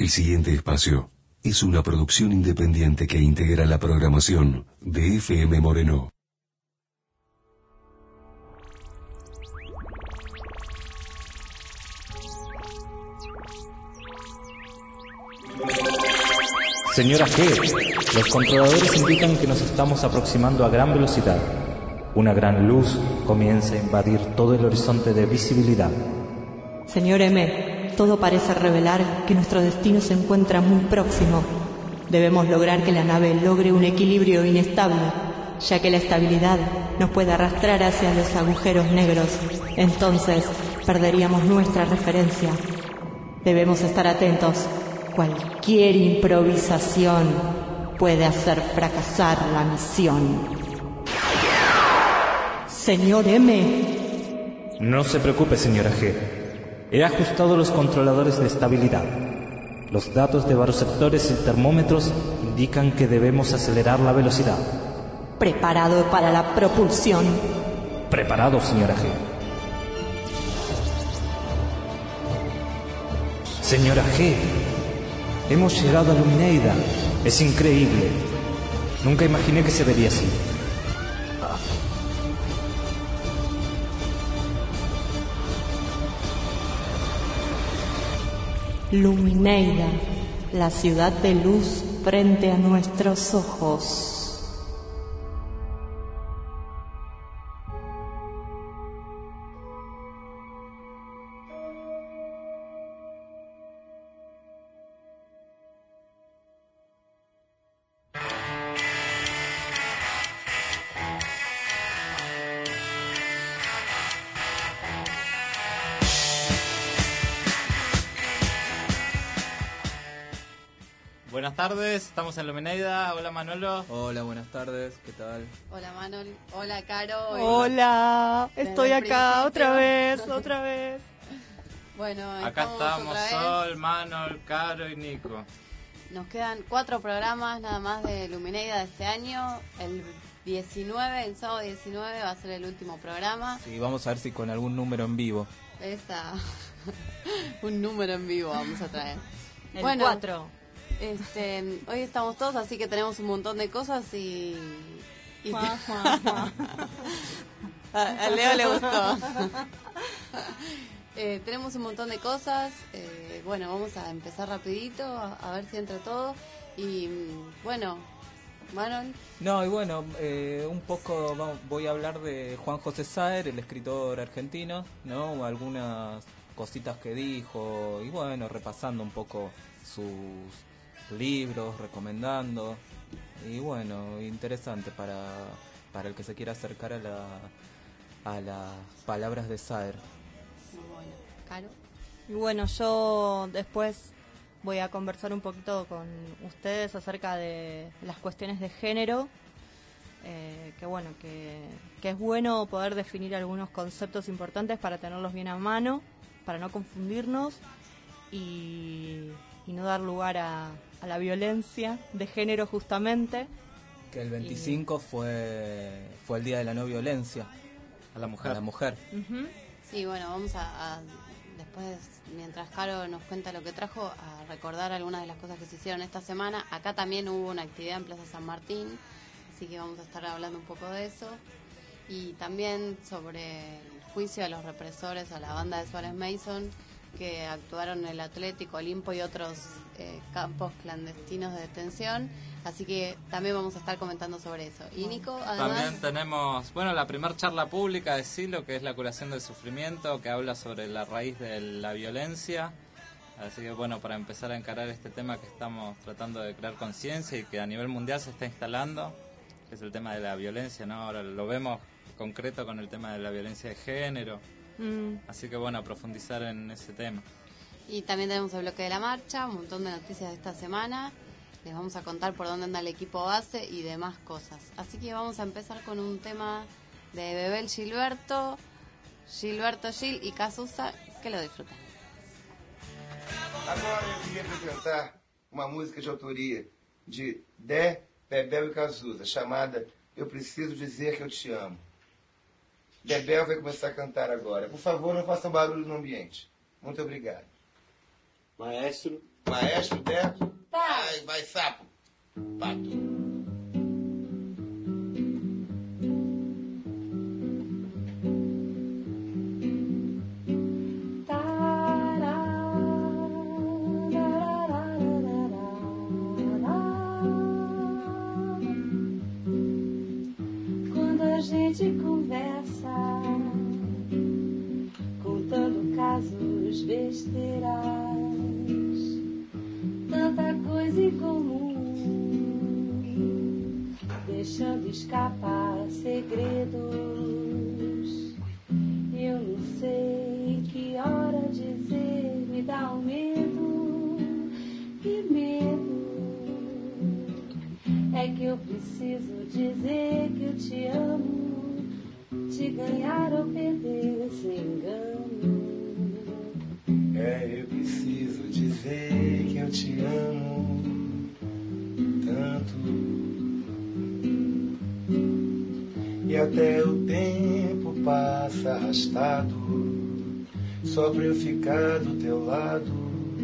El siguiente espacio es una producción independiente que integra la programación de FM Moreno. Señora G, los controladores indican que nos estamos aproximando a gran velocidad. Una gran luz comienza a invadir todo el horizonte de visibilidad. Señor M, todo parece revelar que nuestro destino se encuentra muy próximo. Debemos lograr que la nave logre un equilibrio inestable, ya que la estabilidad nos puede arrastrar hacia los agujeros negros. Entonces, perderíamos nuestra referencia. Debemos estar atentos. Cualquier improvisación puede hacer fracasar la misión. Señor M. No se preocupe, señora G. He ajustado los controladores de estabilidad. Los datos de baroceptores y termómetros indican que debemos acelerar la velocidad. ¿Preparado para la propulsión? Preparado, señora G. Señora G, hemos llegado a Lumineida. Es increíble. Nunca imaginé que se vería así. Lumineida, la ciudad de luz frente a nuestros ojos. Buenas tardes, estamos en Lumineida. Hola Manolo. Hola, buenas tardes, ¿qué tal? Hola Manol, hola Caro. Hola, estoy acá otra vez. Bueno, acá estamos Sol, Manol, Caro y Nico. Nos quedan 4 programas nada más de Lumineida de este año. El sábado 19 va a ser el último programa. Sí, vamos a ver si con algún número en vivo. Un número en vivo vamos a traer. El 4. Hoy estamos todos, así que tenemos un montón de cosas y a Leo le gustó. Tenemos un montón de cosas. Bueno, vamos a empezar rapidito, a ver si entra todo. Y bueno, Manuel. No, y bueno, un poco voy a hablar de Juan José Saer, el escritor argentino, ¿no? Algunas cositas que dijo y bueno, repasando un poco sus libros, recomendando, y bueno, interesante para el que se quiera acercar a las palabras de Saer. Bueno, Caro. Y bueno, yo después voy a conversar un poquito con ustedes acerca de las cuestiones de género, que es bueno poder definir algunos conceptos importantes para tenerlos bien a mano, para no confundirnos y no dar lugar a la violencia de género justamente. Que el 25 fue el día de la no violencia a la mujer. Uh-huh. Sí, bueno, vamos a después, mientras Caro nos cuenta lo que trajo, a recordar algunas de las cosas que se hicieron esta semana. Acá también hubo una actividad en Plaza San Martín, así que vamos a estar hablando un poco de eso. Y también sobre el juicio a los represores, a la banda de Suárez Mason, que actuaron en el Atlético, Olimpo y otros campos clandestinos de detención. Así que también vamos a estar comentando sobre eso. Y Nico, además... También tenemos, la primera charla pública de Silo, que es la curación del sufrimiento, que habla sobre la raíz de la violencia. Así que para empezar a encarar este tema que estamos tratando de crear conciencia y que a nivel mundial se está instalando, que es el tema de la violencia, ¿no? Ahora lo vemos concreto con el tema de la violencia de género. Así que a profundizar en ese tema. Y también tenemos el bloque de la marcha, un montón de noticias de esta semana. Les vamos a contar por dónde anda el equipo base y demás cosas. Así que vamos a empezar con un tema de Bebel Gilberto Gil y Casusa, que lo disfruten. Agora eu queria apresentar uma música de autoria de Dé, Bebel e Casusa, chamada Eu Preciso Dizer Que Eu Te Amo. Bebel vai começar a cantar agora. Por favor, não façam barulho no ambiente. Muito obrigado. Maestro, Maestro Beto. Tá. Vai, sapo. Pato. Quando a gente conversa, contando casos, besteiras, tanta coisa em comum, deixando escapar segredos. Eu não sei que hora dizer, me dá um medo, que medo. É que eu preciso dizer que eu te amo, te ganhar ou perder sem engano. Eu preciso dizer que eu te amo tanto. E até o tempo passa arrastado, só pra eu ficar do teu lado.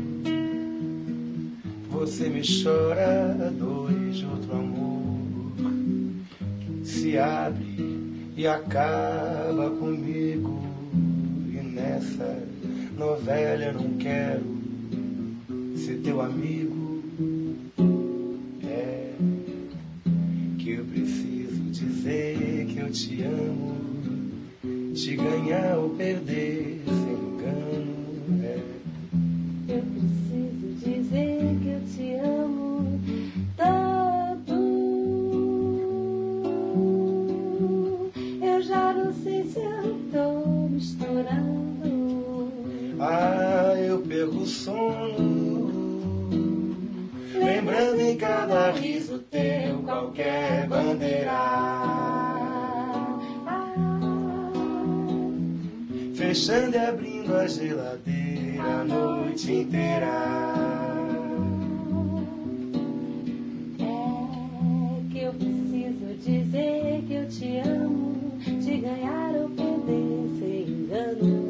Você me chora a dores de outro amor, se abre e acaba comigo. E nessa novela eu não quero ser teu amigo. É que eu preciso dizer que eu te amo, te ganhar ou perder sem engano. Eu preciso dizer que eu te amo tanto. Eu já não sei se eu tô misturando. Eu perco o sono, lembrando em cada riso teu qualquer bandeira. Fechando e abrindo a geladeira a noite inteira. É que eu preciso dizer que eu te amo, te ganhar ou perder sem engano.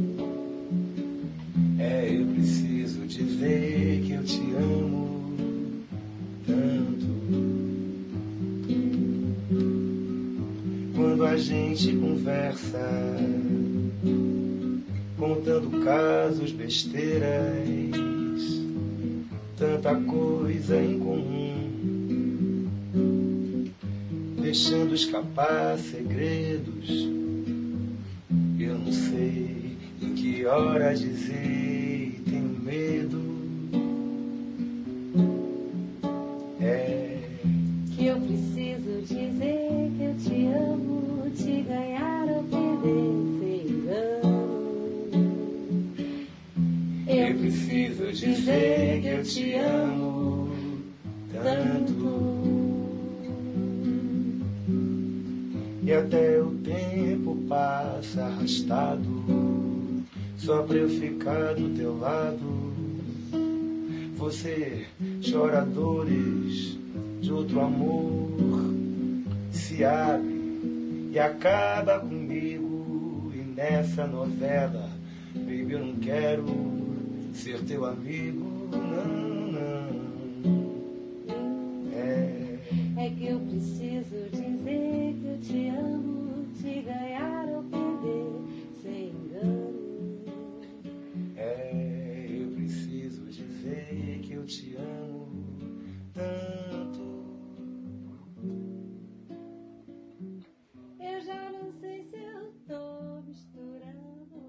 Eu preciso dizer que eu te amo tanto. Quando a gente conversa, contando casos, besteiras, tanta coisa em comum, deixando escapar segredos. Eu não sei em que hora dizer, tenho medo. Que eu preciso dizer que eu te amo, te ganhar ou perder sem engano. Eu preciso dizer que eu te amo tanto. E até o tempo passa arrastado, só pra eu ficar do teu lado. Você chora dores de outro amor, se abre e acaba comigo. E nessa novela, baby, eu não quero ser teu amigo, não, não. É que eu preciso dizer que eu te amo, te ganhar ou perder sem engano. Eu preciso dizer que eu te amo tanto. Eu já não sei se eu tô misturando.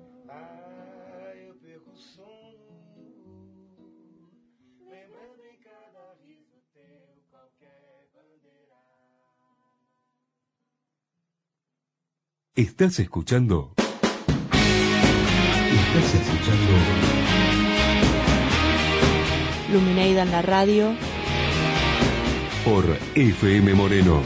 Eu perco o sono, lembrando em cada riso teu qualquer bandeira. ¿Estás escuchando? ¿Estás escuchando? Lumineida en la radio. Por FM Moreno. 90.1.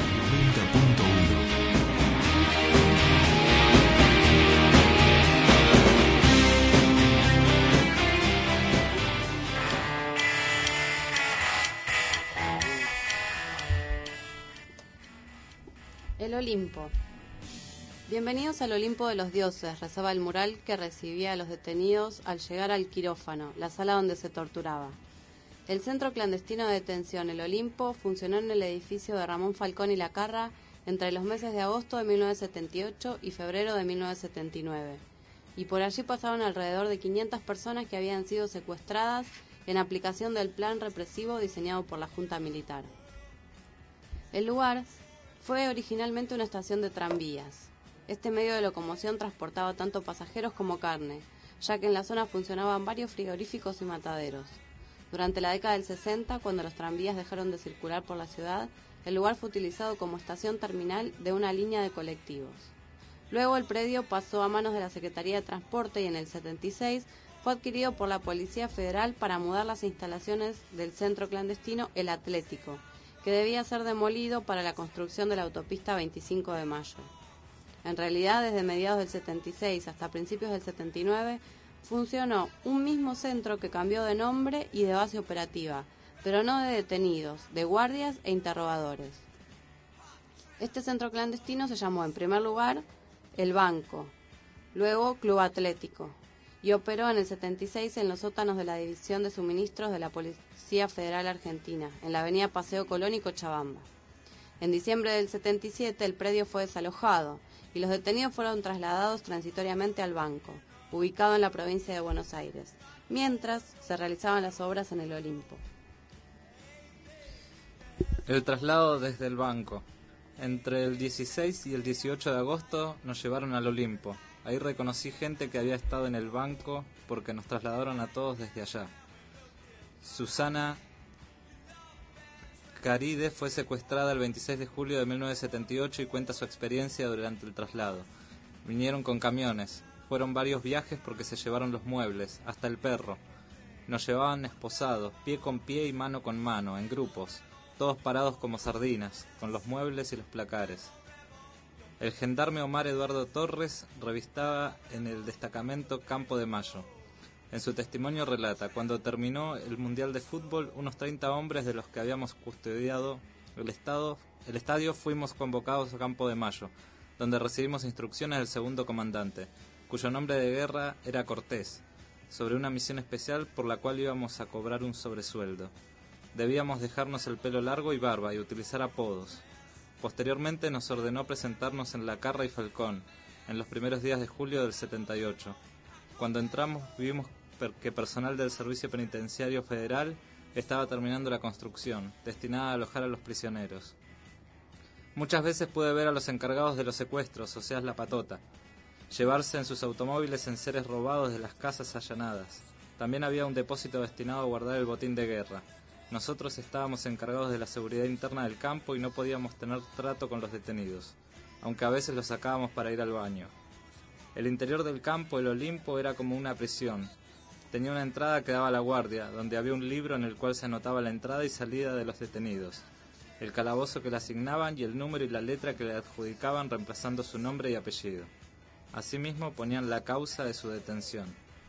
El Olimpo. Bienvenidos al Olimpo de los Dioses, rezaba el mural que recibía a los detenidos al llegar al quirófano, la sala donde se torturaba. El centro clandestino de detención, el Olimpo, funcionó en el edificio de Ramón Falcón y Lacarra entre los meses de agosto de 1978 y febrero de 1979. Y por allí pasaron alrededor de 500 personas que habían sido secuestradas en aplicación del plan represivo diseñado por la Junta Militar. El lugar fue originalmente una estación de tranvías. Este medio de locomoción transportaba tanto pasajeros como carne, ya que en la zona funcionaban varios frigoríficos y mataderos. Durante la década del 60, cuando los tranvías dejaron de circular por la ciudad, el lugar fue utilizado como estación terminal de una línea de colectivos. Luego el predio pasó a manos de la Secretaría de Transporte y en el 76 fue adquirido por la Policía Federal para mudar las instalaciones del centro clandestino El Atlético, que debía ser demolido para la construcción de la autopista 25 de Mayo. En realidad, desde mediados del 76 hasta principios del 79, funcionó un mismo centro que cambió de nombre y de base operativa, pero no de detenidos, de guardias e interrogadores. Este centro clandestino se llamó, en primer lugar, El Banco, luego Club Atlético, y operó en el 76 en los sótanos de la División de Suministros de la Policía Federal Argentina, en la avenida Paseo Colón y Cochabamba. En diciembre del 77 el predio fue desalojado y los detenidos fueron trasladados transitoriamente al Banco, ubicado en la provincia de Buenos Aires, mientras se realizaban las obras en el Olimpo. El traslado desde el Banco. Entre el 16 y el 18 de agosto nos llevaron al Olimpo. Ahí reconocí gente que había estado en el Banco porque nos trasladaron a todos desde allá. Susana Caride fue secuestrada el 26 de julio de 1978 y cuenta su experiencia durante el traslado. Vinieron con camiones. Fueron varios viajes porque se llevaron los muebles, hasta el perro. Nos llevaban esposados, pie con pie y mano con mano, en grupos, todos parados como sardinas, con los muebles y los placares. El gendarme Omar Eduardo Torres revistaba en el destacamento Campo de Mayo. En su testimonio relata, cuando terminó el Mundial de Fútbol, unos 30 hombres de los que habíamos custodiado el estadio fuimos convocados a Campo de Mayo, donde recibimos instrucciones del segundo comandante, cuyo nombre de guerra era Cortés, sobre una misión especial por la cual íbamos a cobrar un sobresueldo. Debíamos dejarnos el pelo largo y barba y utilizar apodos. Posteriormente nos ordenó presentarnos en Lacarra y Falcón, en los primeros días de julio del 78. Cuando entramos vimos que personal del Servicio Penitenciario Federal estaba terminando la construcción, destinada a alojar a los prisioneros. Muchas veces pude ver a los encargados de los secuestros, o sea, la patota, llevarse en sus automóviles enseres robados de las casas allanadas. También había un depósito destinado a guardar el botín de guerra. Nosotros estábamos encargados de la seguridad interna del campo y no podíamos tener trato con los detenidos, aunque a veces los sacábamos para ir al baño. El interior del campo, el Olimpo, era como una prisión. Tenía una entrada que daba a la guardia, donde había un libro en el cual se anotaba la entrada y salida de los detenidos, el calabozo que le asignaban y el número y la letra que le adjudicaban reemplazando su nombre y apellido. Asimismo ponían la causa de su detención.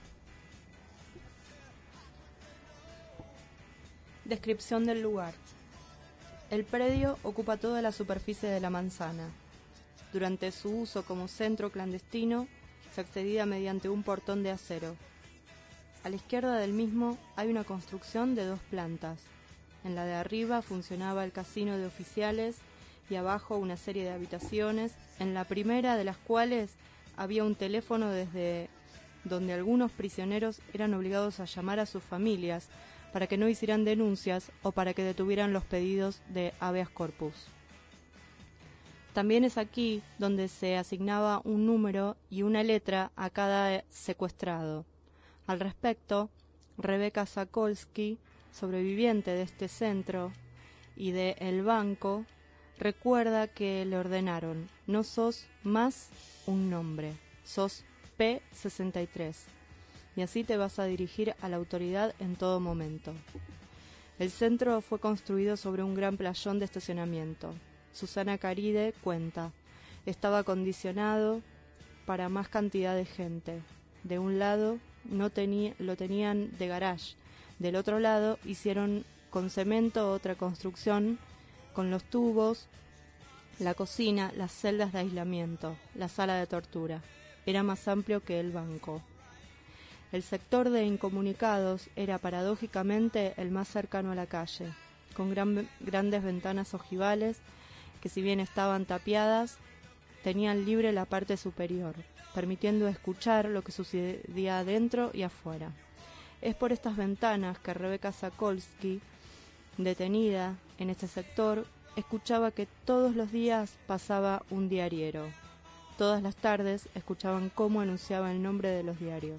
Descripción del lugar. El predio ocupa toda la superficie de la manzana. Durante su uso como centro clandestino, se accedía mediante un portón de acero. A la izquierda del mismo hay una construcción de 2 plantas. En la de arriba funcionaba el casino de oficiales y abajo una serie de habitaciones, en la primera de las cuales había un teléfono desde donde algunos prisioneros eran obligados a llamar a sus familias para que no hicieran denuncias o para que detuvieran los pedidos de habeas corpus. También es aquí donde se asignaba un número y una letra a cada secuestrado. Al respecto, Rebeca Sakolsky, sobreviviente de este centro y de El Banco, recuerda que le ordenaron: no sos más un nombre, sos P63, y así te vas a dirigir a la autoridad en todo momento. El centro fue construido sobre un gran playón de estacionamiento. Susana Caride cuenta: estaba acondicionado para más cantidad de gente. De un lado lo tenían de garage, del otro lado hicieron con cemento otra construcción con los tubos La cocina, las celdas de aislamiento, la sala de tortura. Era más amplio que el banco. El sector de incomunicados era paradójicamente el más cercano a la calle, con grandes ventanas ojivales que, si bien estaban tapiadas, tenían libre la parte superior, permitiendo escuchar lo que sucedía adentro y afuera. Es por estas ventanas que Rebecca Sokolsky, detenida en este sector, escuchaba que todos los días pasaba un diariero. Todas las tardes escuchaban cómo anunciaba el nombre de los diarios.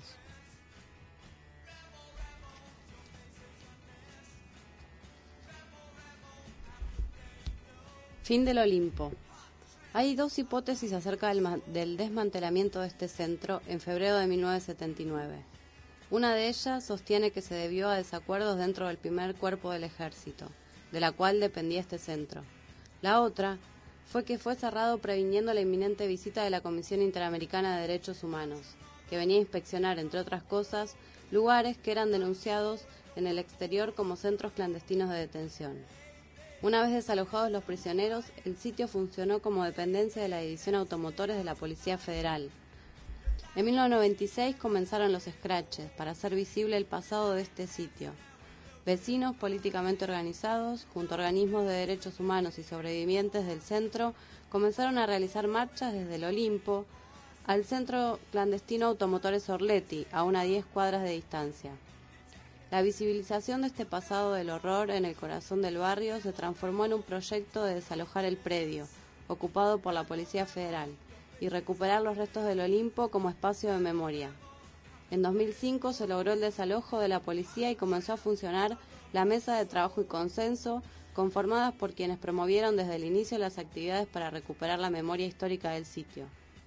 Fin del Olimpo. Hay dos hipótesis acerca del desmantelamiento de este centro en febrero de 1979. Una de ellas sostiene que se debió a desacuerdos dentro del primer cuerpo del ejército, de la cual dependía este centro. La otra fue que fue cerrado previniendo la inminente visita de la Comisión Interamericana de Derechos Humanos, que venía a inspeccionar, entre otras cosas, lugares que eran denunciados en el exterior como centros clandestinos de detención. Una vez desalojados los prisioneros, el sitio funcionó como dependencia de la División Automotores de la Policía Federal. En 1996 comenzaron los scratches para hacer visible el pasado de este sitio. Vecinos políticamente organizados, junto a organismos de derechos humanos y sobrevivientes del centro, comenzaron a realizar marchas desde el Olimpo al centro clandestino Automotores Orletti, a unas 10 cuadras de distancia. La visibilización de este pasado del horror en el corazón del barrio se transformó en un proyecto de desalojar el predio, ocupado por la Policía Federal, y recuperar los restos del Olimpo como espacio de memoria. En 2005 se logró el desalojo de la policía y comenzó a funcionar la Mesa de Trabajo y Consenso, conformadas por quienes promovieron desde el inicio las actividades para recuperar la memoria histórica del sitio.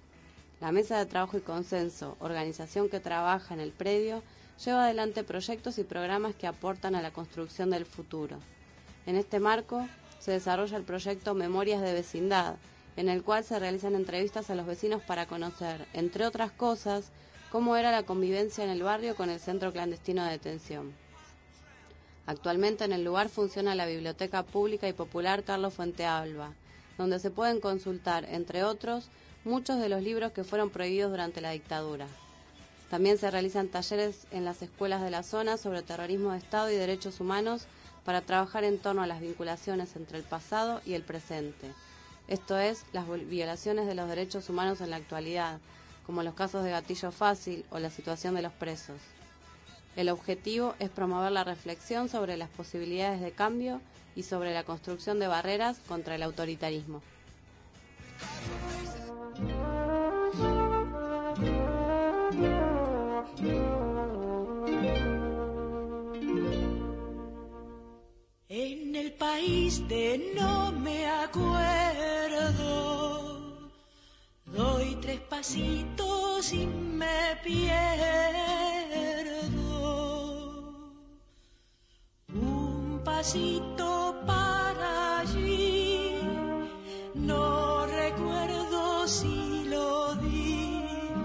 La Mesa de Trabajo y Consenso, organización que trabaja en el predio, lleva adelante proyectos y programas que aportan a la construcción del futuro. En este marco se desarrolla el proyecto Memorias de Vecindad, en el cual se realizan entrevistas a los vecinos para conocer, entre otras cosas, cómo era la convivencia en el barrio con el centro clandestino de detención. Actualmente en el lugar funciona la Biblioteca Pública y Popular Carlos Fuentealba, donde se pueden consultar, entre otros, muchos de los libros que fueron prohibidos durante la dictadura. También se realizan talleres en las escuelas de la zona sobre terrorismo de Estado y derechos humanos para trabajar en torno a las vinculaciones entre el pasado y el presente. Esto es, las violaciones de los derechos humanos en la actualidad, como los casos de gatillo fácil o la situación de los presos. El objetivo es promover la reflexión sobre las posibilidades de cambio y sobre la construcción de barreras contra el autoritarismo. En el país de no me acuerdo, doy 3 pasitos y me pierdo. Un pasito para allí, no recuerdo si lo di.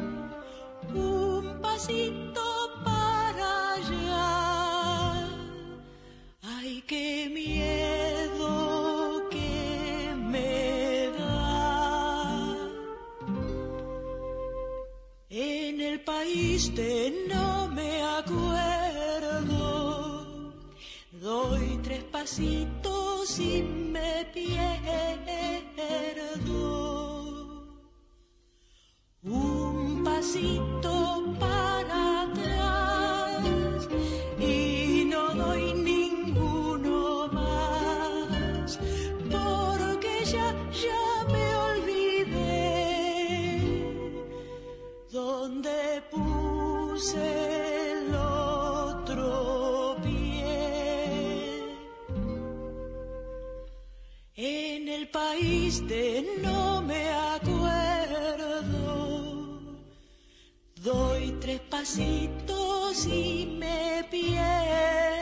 Un pasito para allá, ay, qué miedo que me da. En el país de no me acuerdo, doy 3 pasitos y me pierdo. Un pasito para atrás y no doy ninguno más, porque ya me olvidé dónde puse el otro pie. En el país de no me acuerdo, doy 3 pasitos y me pierdo.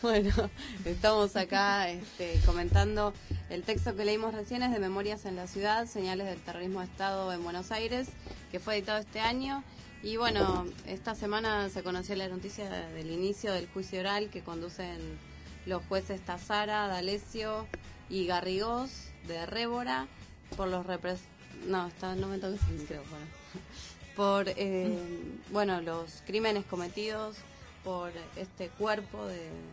Bueno, estamos acá comentando el texto que leímos recién, es de Memorias en la Ciudad, Señales del Terrorismo de Estado en Buenos Aires, que fue editado este año. Y bueno, esta semana se conoció la noticia del inicio del juicio oral que conducen los jueces Tazara, D'Alessio y Garrigós de Révora por los no me toques el micrófono. Por los crímenes cometidos por este cuerpo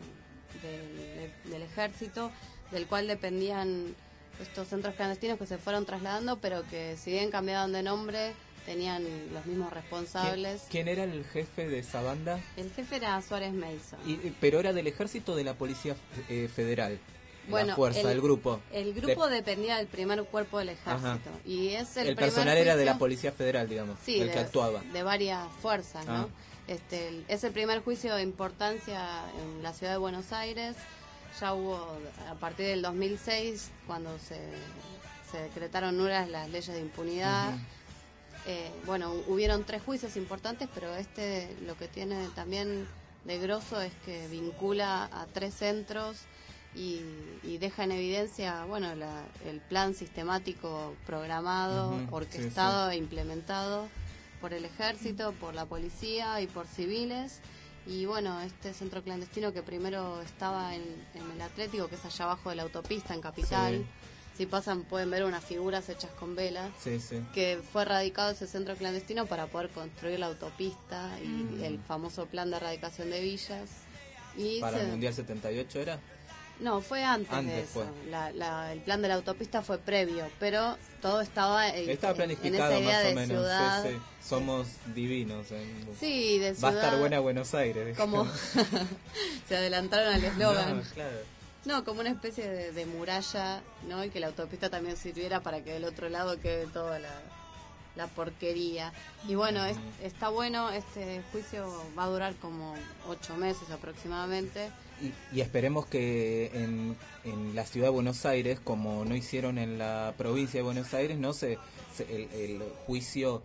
del ejército, del cual dependían estos centros clandestinos que se fueron trasladando, pero que si bien cambiaron de nombre, tenían los mismos responsables. ¿Quién era el jefe de esa banda? El jefe era Suárez Mason. ¿Pero era del ejército o de la policía federal? Bueno, la fuerza, el grupo. El grupo dependía del primer cuerpo del ejército. Ajá. Y es el personal era de la policía federal, digamos, sí, el que actuaba. De varias fuerzas, ¿no? Es el primer juicio de importancia en la ciudad de Buenos Aires. Ya hubo, a partir del 2006, cuando se decretaron nulas las leyes de impunidad. Hubieron 3 juicios importantes, pero lo que tiene también de grosso es que vincula a 3 centros y deja en evidencia el plan sistemático programado, orquestado e implementado por el ejército, por la policía y por civiles. Y este centro clandestino que primero estaba en el Atlético, que es allá abajo de la autopista en Capital. Si pasan pueden ver unas figuras hechas con velas, que fue erradicado ese centro clandestino para poder construir la autopista y el famoso plan de erradicación de villas. ¿Para el Mundial 78 era? No, fue antes de eso. El plan de la autopista fue previo, pero todo estaba planificado en esa idea más o de menos. Ciudad. Somos divinos. Sí, de ciudad. Va a estar buena Buenos Aires. Como se adelantaron al eslogan. No, claro. No, como una especie de muralla, ¿no? Y que la autopista también sirviera para que del otro lado quede toda la porquería. Y está bueno, este juicio va a durar como 8 meses aproximadamente. Y esperemos que en la ciudad de Buenos Aires, como no hicieron en la provincia de Buenos Aires, el juicio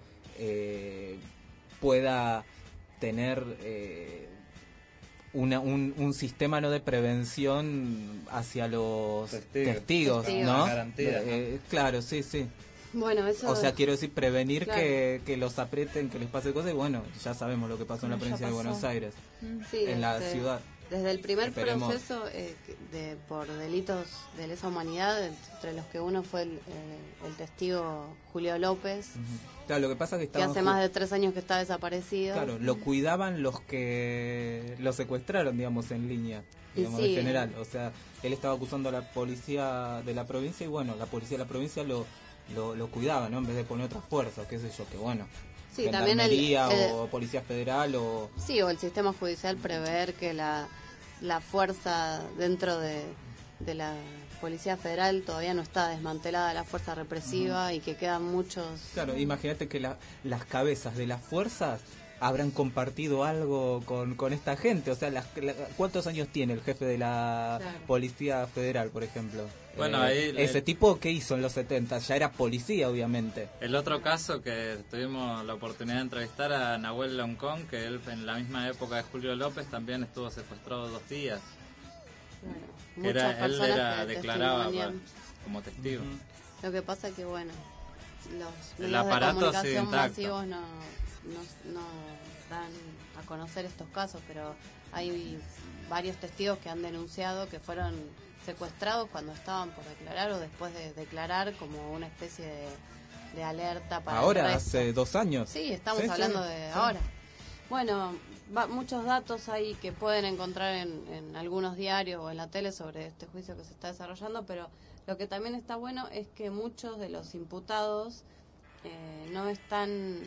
pueda tener un sistema de prevención hacia los testigos, ¿no? Garantía, ¿no? Claro, sí. Bueno, eso... O sea, quiero decir, prevenir, claro, que los aprieten, que les pase cosas. Y ya sabemos lo que pasó en la provincia de Buenos Aires, en la ciudad. Desde el primer proceso por delitos de lesa humanidad, entre los que uno fue el testigo Julio López, claro, lo que pasa es que hace más de 3 años que está desaparecido. Claro, lo cuidaban los que lo secuestraron, digamos, en línea, digamos, en general. O sea, él estaba acusando a la policía de la provincia y la policía de la provincia lo cuidaba, ¿no? En vez de poner otras fuerzas, qué sé yo, que Gendarmería o Policía Federal o... Sí, o el sistema judicial prever que la fuerza dentro de la Policía Federal todavía no está desmantelada, la fuerza represiva, y que quedan muchos... Claro, imagínate que las cabezas de las fuerzas habrán compartido algo con esta gente. O sea, ¿cuántos años tiene el jefe de la Policía Federal, por ejemplo? Bueno, ahí... Ese tipo, ¿qué hizo en los 70? Ya era policía, obviamente. El otro caso que tuvimos la oportunidad de entrevistar a Nahuel Loncón, que él en la misma época de Julio López también estuvo secuestrado 2 días. Claro, él declaraba como testigo. Lo que pasa es que, los el medios aparato de comunicación intacto. masivos no dan a conocer estos casos, pero hay varios testigos que han denunciado que fueron secuestrados cuando estaban por declarar o después de declarar, como una especie de alerta para ahora, hace 2 años. Sí, estamos hablando de ahora. Bueno, muchos datos ahí que pueden encontrar en algunos diarios o en la tele sobre este juicio que se está desarrollando, pero lo que también está bueno es que muchos de los imputados no están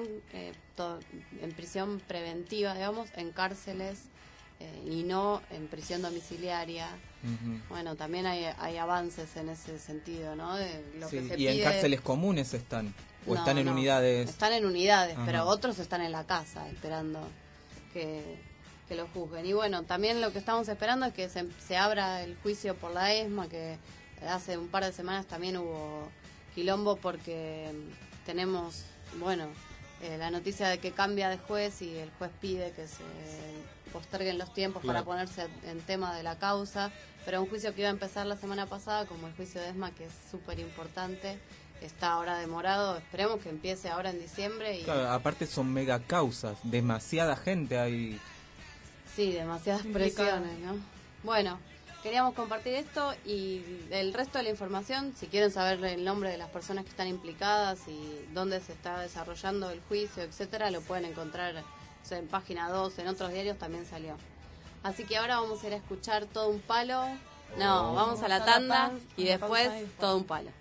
en prisión preventiva, digamos, en cárceles y no en prisión domiciliaria. Bueno, también hay avances en ese sentido, ¿no? De lo que se pide. En cárceles comunes están, o están en unidades. Están en unidades, pero otros están en la casa esperando que lo juzguen. Y bueno, también lo que estamos esperando es que se abra el juicio por la ESMA, que hace un par de semanas también hubo quilombo porque tenemos, la noticia de que cambia de juez y el juez pide que posterguen los tiempos para ponerse en tema de la causa, pero un juicio que iba a empezar la semana pasada, como el juicio de ESMA, que es súper importante, está ahora demorado. Esperemos que empiece ahora en diciembre. Y... Claro, aparte son mega causas, demasiada gente hay. Sí, demasiadas presiones, ¿no? Bueno, queríamos compartir esto y el resto de la información, si quieren saber el nombre de las personas que están implicadas y dónde se está desarrollando el juicio, etcétera, lo pueden encontrar en Página 2, en otros diarios también salió. Así que ahora vamos a ir a escuchar Todo un Palo. No, vamos a la tanda y después Todo un Palo.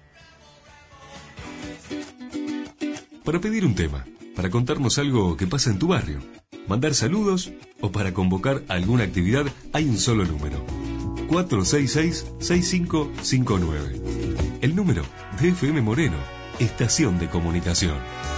Para pedir un tema, para contarnos algo que pasa en tu barrio, mandar saludos o para convocar alguna actividad, hay un solo número: 466-6559. El número de FM Moreno, estación de comunicación.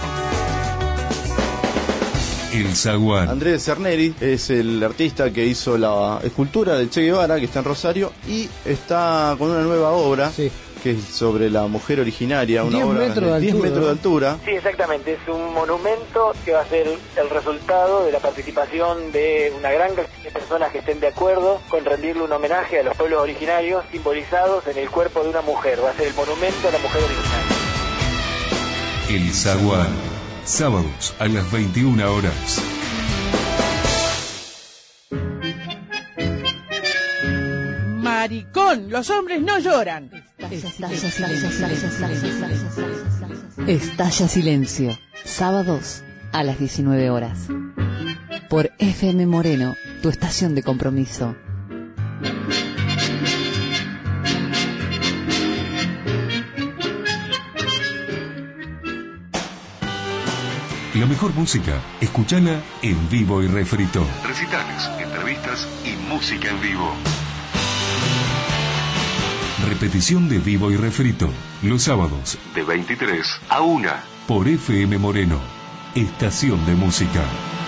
El Zaguán. Andrés Cerneri es el artista que hizo la escultura del Che Guevara, que está en Rosario, y está con una nueva obra, que es sobre la mujer originaria, una obra de 10 metros de altura. Sí, exactamente, es un monumento que va a ser el resultado de la participación de una gran cantidad de personas que estén de acuerdo con rendirle un homenaje a los pueblos originarios simbolizados en el cuerpo de una mujer. Va a ser el monumento a la mujer originaria. El Zaguán. Sábados a las 21 horas. Maricón, los hombres no lloran. Estalla Silencio. Sábados a las 19 horas. Por FM Moreno, tu estación de compromiso. La mejor música, escúchala en vivo y refrito. Recitales, entrevistas y música en vivo. Repetición de vivo y refrito, los sábados, de 23 a 1. Por FM Moreno, estación de música.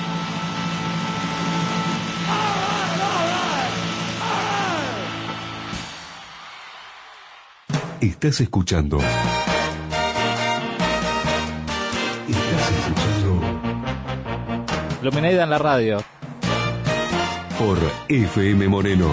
Estás escuchando. Luminaida en la radio. Por FM Moreno.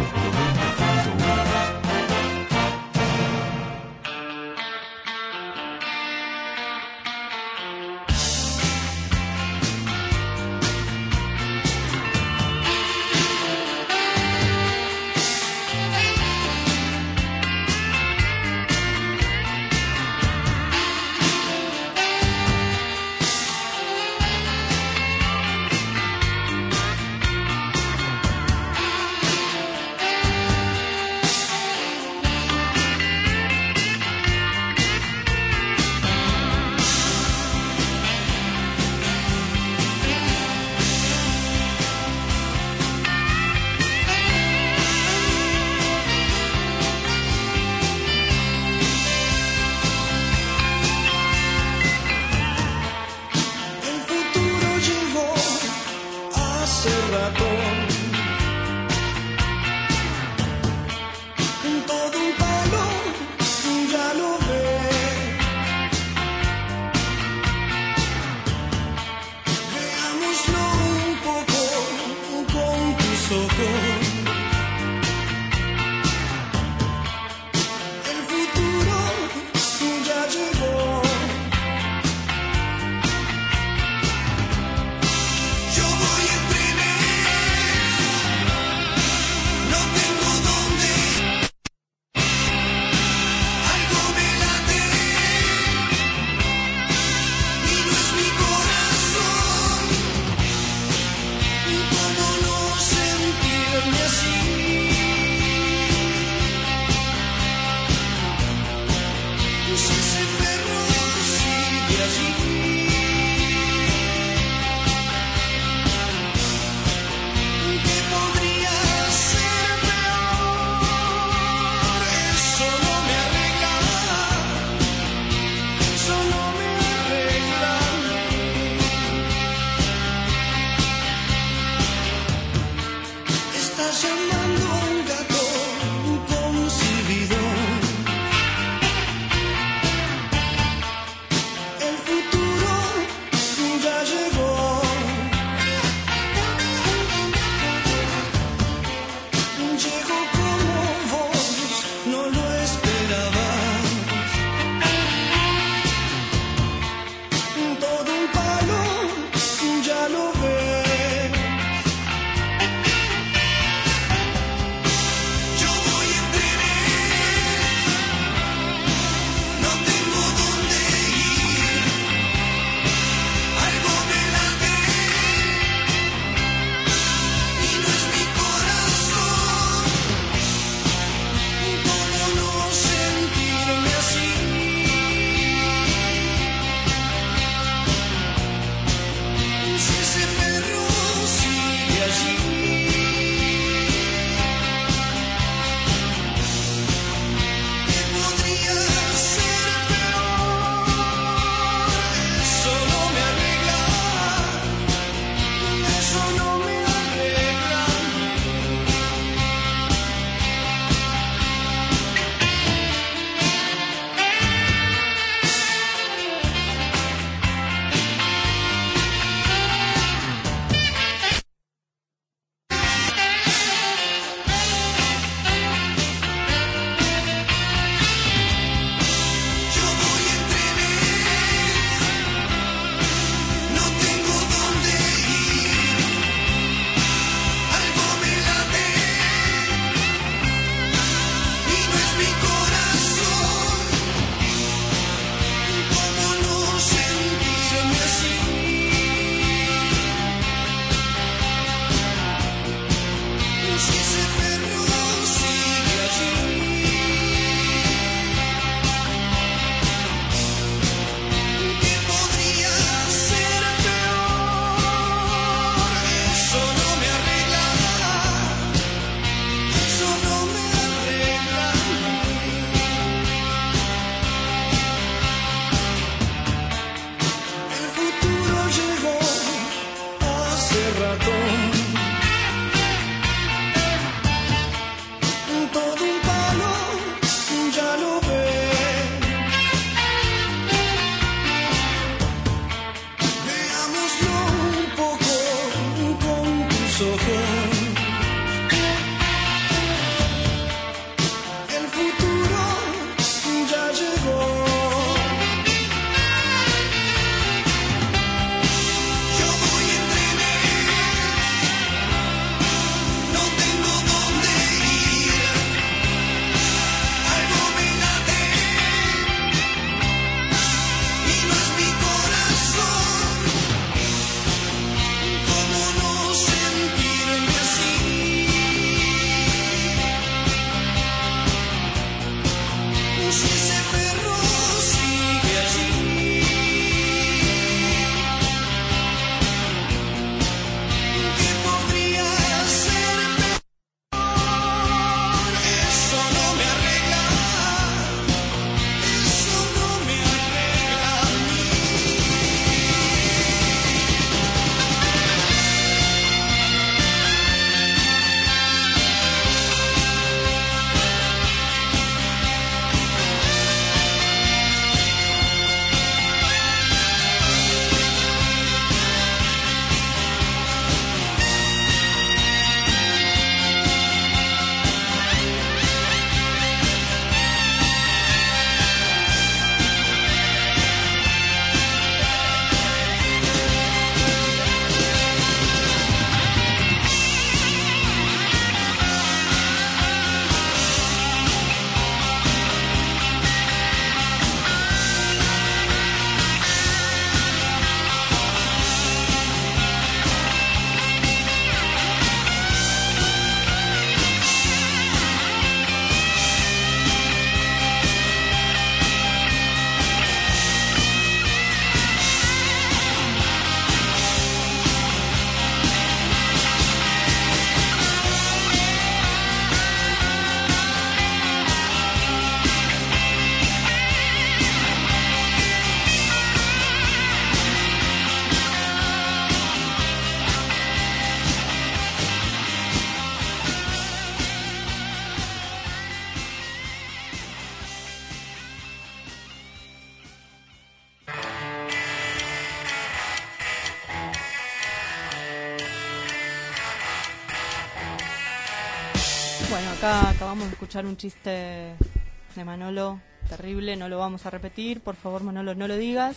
Bueno, acá acabamos de escuchar un chiste de Manolo terrible, no lo vamos a repetir, por favor Manolo, no lo digas.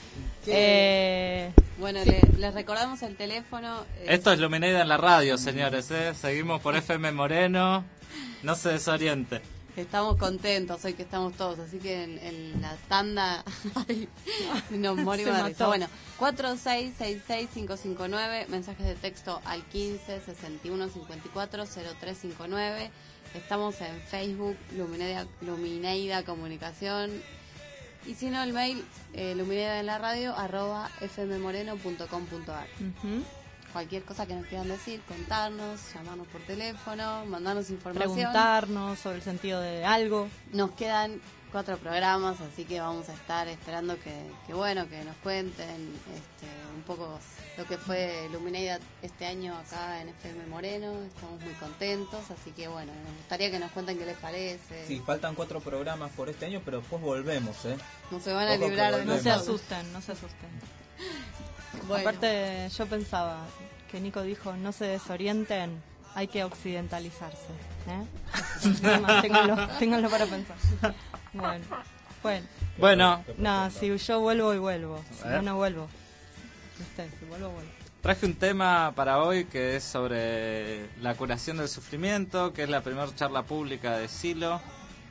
Bueno, sí. les recordamos el teléfono. Esto es Luminaida en la radio, señores, seguimos por FM Moreno, no se desoriente. Estamos contentos hoy que estamos todos, así que en la tanda nos morimos de risa. Bueno, 4666-559, mensajes de texto al 15-61-54-0359. Estamos en Facebook, Luminaida Comunicación. Y si no, el mail, luminaida en la radio, @fmmoreno.com.ar. Cualquier cosa que nos quieran decir, contarnos, llamarnos por teléfono, mandarnos información. Preguntarnos sobre el sentido de algo. Nos quedan 4 programas, así que vamos a estar esperando que nos cuenten un poco lo que fue Luminaida este año acá en FM Moreno. Estamos muy contentos, así que bueno, nos gustaría que nos cuenten qué les parece. Sí, faltan 4 programas por este año, pero después volvemos, No se van a librar de No se asusten. Bueno. Aparte, yo pensaba que Nico dijo, no se desorienten, hay que occidentalizarse. Ténganlo para pensar. Bueno. No, si yo vuelvo y vuelvo. Si no vuelvo. Si vuelvo. Traje un tema para hoy que es sobre la curación del sufrimiento, que es la primera charla pública de Silo.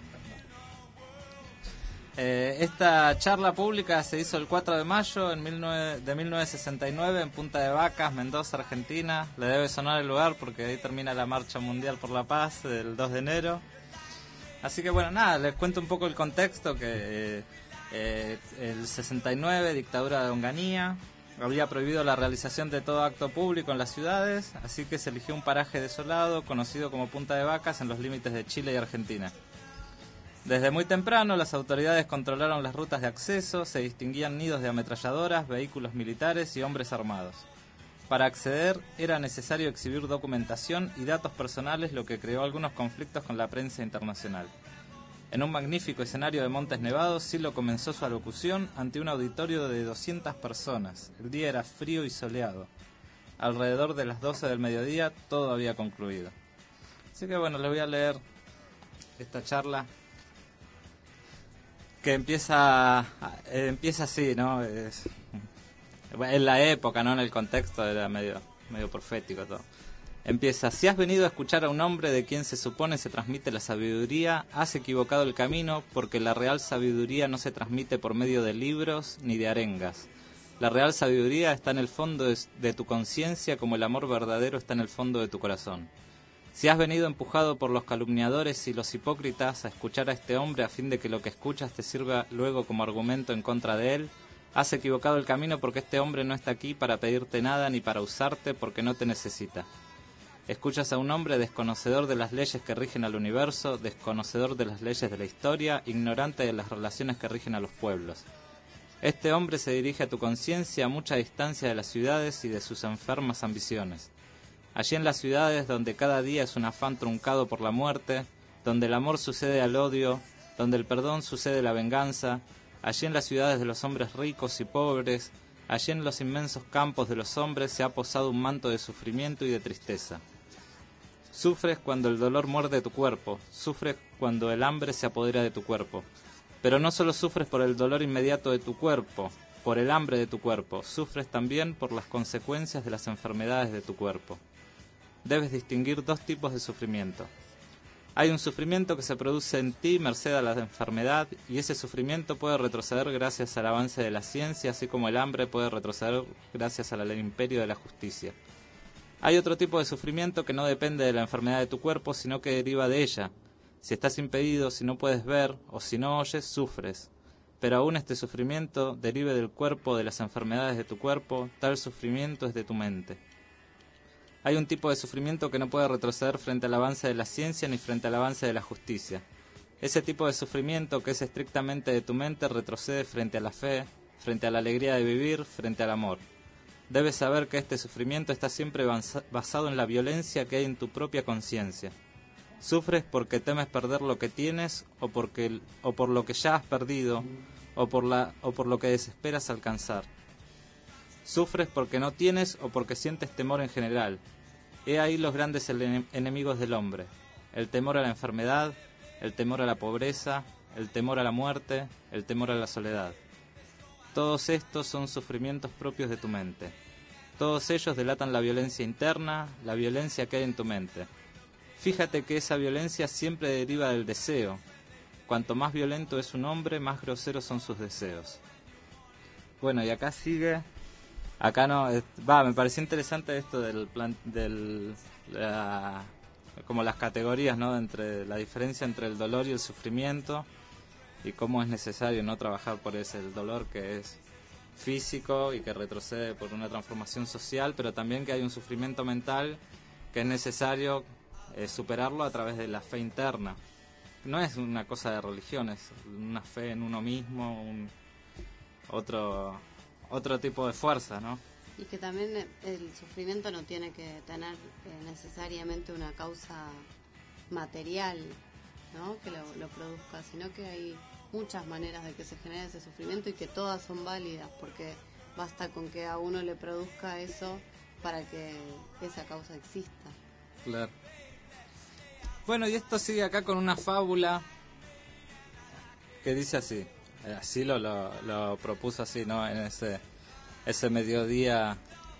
Esta charla pública se hizo el 4 de mayo de 1969 en Punta de Vacas, Mendoza, Argentina. Le debe sonar el lugar porque ahí termina la Marcha Mundial por la Paz del 2 de enero. Así que bueno, nada, les cuento un poco el contexto, que el 69, dictadura de Onganía, había prohibido la realización de todo acto público en las ciudades, así que se eligió un paraje desolado conocido como Punta de Vacas en los límites de Chile y Argentina. Desde muy temprano las autoridades controlaron las rutas de acceso, se distinguían nidos de ametralladoras, vehículos militares y hombres armados. Para acceder era necesario exhibir documentación y datos personales, lo que creó algunos conflictos con la prensa internacional. En un magnífico escenario de Montes Nevados, Silo comenzó su alocución ante un auditorio de 200 personas. El día era frío y soleado. Alrededor de las 12 del mediodía todo había concluido. Así que bueno, les voy a leer esta charla que empieza así, ¿no? En la época, ¿no? En el contexto era medio profético todo. Empieza: si has venido a escuchar a un hombre de quien se supone se transmite la sabiduría, has equivocado el camino, porque la real sabiduría no se transmite por medio de libros ni de arengas. La real sabiduría está en el fondo de tu conciencia, como el amor verdadero está en el fondo de tu corazón. Si has venido empujado por los calumniadores y los hipócritas a escuchar a este hombre a fin de que lo que escuchas te sirva luego como argumento en contra de él, has equivocado el camino, porque este hombre no está aquí para pedirte nada ni para usarte, porque no te necesita. Escuchas a un hombre desconocedor de las leyes que rigen al universo, desconocedor de las leyes de la historia, ignorante de las relaciones que rigen a los pueblos. Este hombre se dirige a tu conciencia a mucha distancia de las ciudades y de sus enfermas ambiciones. Allí en las ciudades, donde cada día es un afán truncado por la muerte, donde el amor sucede al odio, donde el perdón sucede a la venganza, allí en las ciudades de los hombres ricos y pobres, allí en los inmensos campos de los hombres se ha posado un manto de sufrimiento y de tristeza. Sufres cuando el dolor muerde tu cuerpo, sufres cuando el hambre se apodera de tu cuerpo. Pero no solo sufres por el dolor inmediato de tu cuerpo, por el hambre de tu cuerpo, sufres también por las consecuencias de las enfermedades de tu cuerpo. Debes distinguir 2 tipos de sufrimiento. Hay un sufrimiento que se produce en ti merced a la enfermedad, y ese sufrimiento puede retroceder gracias al avance de la ciencia, así como el hambre puede retroceder gracias al imperio de la justicia. Hay otro tipo de sufrimiento que no depende de la enfermedad de tu cuerpo, sino que deriva de ella. Si estás impedido, si no puedes ver o si no oyes, sufres. Pero aún este sufrimiento derive del cuerpo, de las enfermedades de tu cuerpo, tal sufrimiento es de tu mente. Hay un tipo de sufrimiento que no puede retroceder frente al avance de la ciencia ni frente al avance de la justicia. Ese tipo de sufrimiento, que es estrictamente de tu mente, retrocede frente a la fe, frente a la alegría de vivir, frente al amor. Debes saber que este sufrimiento está siempre basado en la violencia que hay en tu propia conciencia. Sufres porque temes perder lo que tienes, o por lo que ya has perdido, o por lo que desesperas alcanzar. Sufres porque no tienes o porque sientes temor en general. He ahí los grandes enemigos del hombre. el temor a la enfermedad, el temor a la pobreza, el temor a la muerte, el temor a la soledad. Todos estos son sufrimientos propios de tu mente. Todos ellos delatan la violencia interna, la violencia que hay en tu mente. Fíjate que esa violencia siempre deriva del deseo. Cuanto más violento es un hombre, más groseros son sus deseos. Bueno, y acá sigue... Acá no... me pareció interesante esto como las categorías, ¿no? Entre la diferencia entre el dolor y el sufrimiento, y cómo es necesario no trabajar por el dolor que es físico y que retrocede por una transformación social, pero también que hay un sufrimiento mental que es necesario superarlo a través de la fe interna. No es una cosa de religión, es una fe en uno mismo, otro tipo de fuerza, ¿no? Y que también el sufrimiento no tiene que tener necesariamente una causa material, ¿no? Que lo produzca, sino que hay muchas maneras de que se genere ese sufrimiento y que todas son válidas, porque basta con que a uno le produzca eso para que esa causa exista. Claro. Bueno, y esto sigue acá con una fábula que dice así. Así lo propuso así, ¿no? En ese mediodía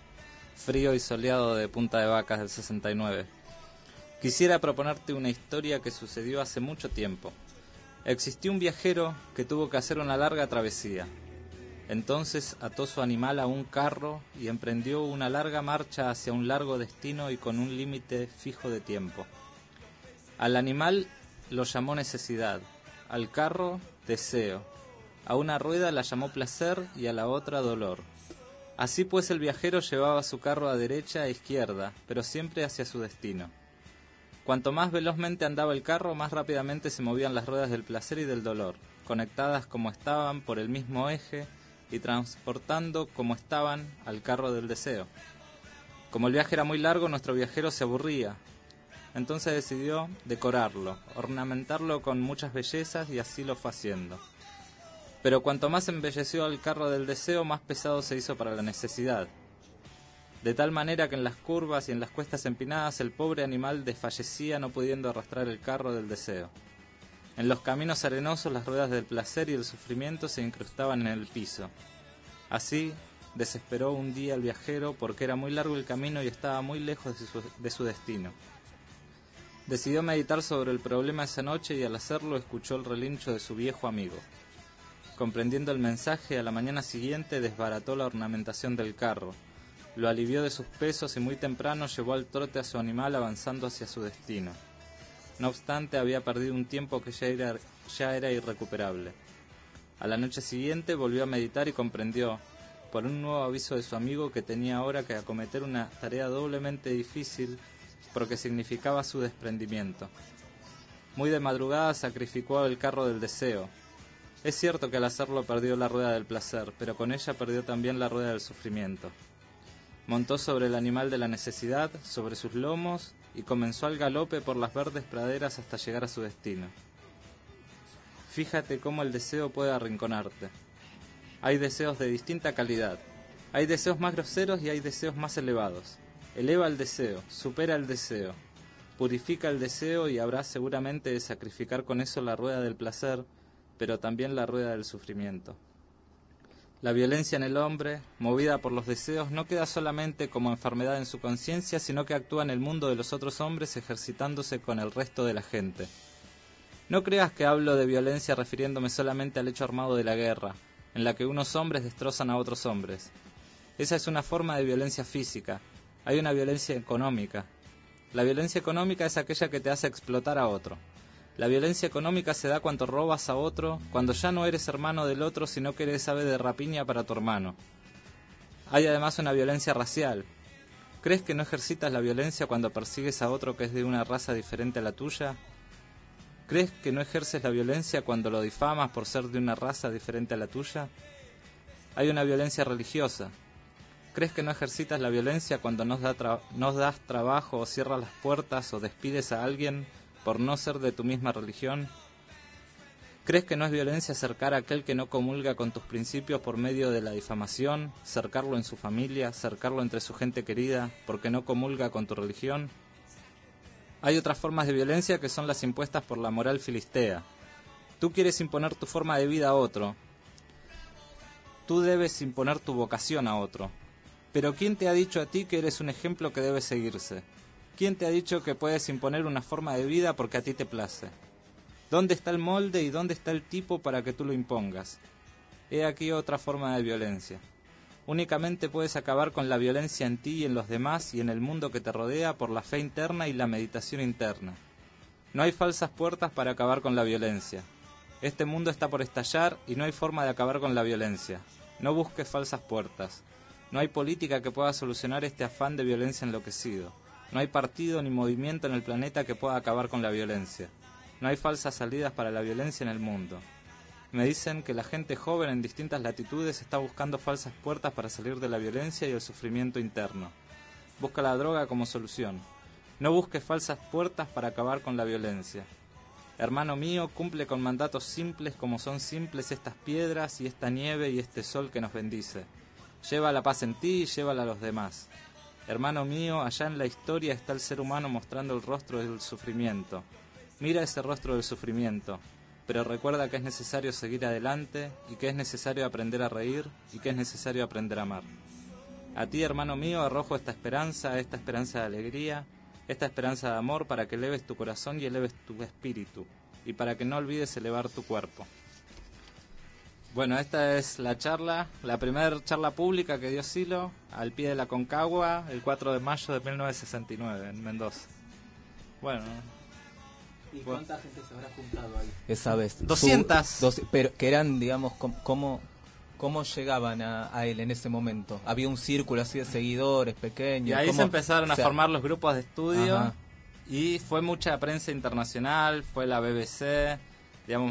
frío y soleado de Punta de Vacas del 69. Quisiera proponerte una historia que sucedió hace mucho tiempo. Existió un viajero que tuvo que hacer una larga travesía. Entonces ató su animal a un carro y emprendió una larga marcha hacia un largo destino y con un límite fijo de tiempo. Al animal lo llamó necesidad, al carro deseo, a una rueda la llamó placer y a la otra dolor. Así pues el viajero llevaba su carro a derecha e izquierda, pero siempre hacia su destino. Cuanto más velozmente andaba el carro, más rápidamente se movían las ruedas del placer y del dolor, conectadas como estaban por el mismo eje y transportando como estaban al carro del deseo. Como el viaje era muy largo, nuestro viajero se aburría. Entonces decidió decorarlo, ornamentarlo con muchas bellezas y así lo fue haciendo. Pero cuanto más embelleció al carro del deseo, más pesado se hizo para la necesidad. De tal manera que en las curvas y en las cuestas empinadas el pobre animal desfallecía no pudiendo arrastrar el carro del deseo. En los caminos arenosos las ruedas del placer y el sufrimiento se incrustaban en el piso. Así desesperó un día el viajero porque era muy largo el camino y estaba muy lejos de su destino. Decidió meditar sobre el problema esa noche y al hacerlo escuchó el relincho de su viejo amigo. Comprendiendo el mensaje, a la mañana siguiente desbarató la ornamentación del carro. Lo alivió de sus pesos y muy temprano llevó al trote a su animal avanzando hacia su destino. No obstante, había perdido un tiempo que ya era irrecuperable. A la noche siguiente volvió a meditar y comprendió, por un nuevo aviso de su amigo, que tenía ahora que acometer una tarea doblemente difícil porque significaba su desprendimiento. Muy de madrugada sacrificó el carro del deseo. Es cierto que al hacerlo perdió la rueda del placer, pero con ella perdió también la rueda del sufrimiento. Montó sobre el animal de la necesidad, sobre sus lomos, y comenzó al galope por las verdes praderas hasta llegar a su destino. Fíjate cómo el deseo puede arrinconarte. Hay deseos de distinta calidad. Hay deseos más groseros y hay deseos más elevados. Eleva el deseo, supera el deseo, purifica el deseo y habrá seguramente de sacrificar con eso la rueda del placer, pero también la rueda del sufrimiento. La violencia en el hombre, movida por los deseos, no queda solamente como enfermedad en su conciencia, sino que actúa en el mundo de los otros hombres ejercitándose con el resto de la gente. No creas que hablo de violencia refiriéndome solamente al hecho armado de la guerra, en la que unos hombres destrozan a otros hombres. Esa es una forma de violencia física. Hay una violencia económica. La violencia económica es aquella que te hace explotar a otro. La violencia económica se da cuando robas a otro, cuando ya no eres hermano del otro, sino que eres ave de rapiña para tu hermano. Hay además una violencia racial. ¿Crees que no ejercitas la violencia cuando persigues a otro que es de una raza diferente a la tuya? ¿Crees que no ejerces la violencia cuando lo difamas por ser de una raza diferente a la tuya? Hay una violencia religiosa. ¿Crees que no ejercitas la violencia cuando nos das trabajo o cierras las puertas o despides a alguien por no ser de tu misma religión? ¿Crees que no es violencia cercar a aquel que no comulga con tus principios por medio de la difamación, cercarlo en su familia, cercarlo entre su gente querida, porque no comulga con tu religión? Hay otras formas de violencia que son las impuestas por la moral filistea. Tú quieres imponer tu forma de vida a otro. Tú debes imponer tu vocación a otro. Pero ¿quién te ha dicho a ti que eres un ejemplo que debe seguirse? ¿Quién te ha dicho que puedes imponer una forma de vida porque a ti te place? ¿Dónde está el molde y dónde está el tipo para que tú lo impongas? He aquí otra forma de violencia. Únicamente puedes acabar con la violencia en ti y en los demás y en el mundo que te rodea por la fe interna y la meditación interna. No hay falsas puertas para acabar con la violencia. Este mundo está por estallar y no hay forma de acabar con la violencia. No busques falsas puertas. No hay política que pueda solucionar este afán de violencia enloquecido. No hay partido ni movimiento en el planeta que pueda acabar con la violencia. No hay falsas salidas para la violencia en el mundo. Me dicen que la gente joven en distintas latitudes está buscando falsas puertas para salir de la violencia y el sufrimiento interno. Busca la droga como solución. No busques falsas puertas para acabar con la violencia. Hermano mío, cumple con mandatos simples como son simples estas piedras y esta nieve y este sol que nos bendice. Lleva la paz en ti y llévala a los demás. Hermano mío, allá en la historia está el ser humano mostrando el rostro del sufrimiento. Mira ese rostro del sufrimiento, pero recuerda que es necesario seguir adelante y que es necesario aprender a reír y que es necesario aprender a amar. A ti, hermano mío, arrojo esta esperanza de alegría, esta esperanza de amor para que eleves tu corazón y eleves tu espíritu, y para que no olvides elevar tu cuerpo. Bueno, esta es la primera charla pública que dio Silo al pie de la Concagua el 4 de mayo de 1969 en Mendoza. Bueno. ¿Y cuánta gente se habrá juntado ahí? Esa vez. 200. Pero que eran, digamos, ¿cómo llegaban a él en ese momento? ¿Había un círculo así de seguidores pequeños? Y ahí se empezaron a formar los grupos de estudio. Ajá. Y fue mucha prensa internacional, fue la BBC, digamos,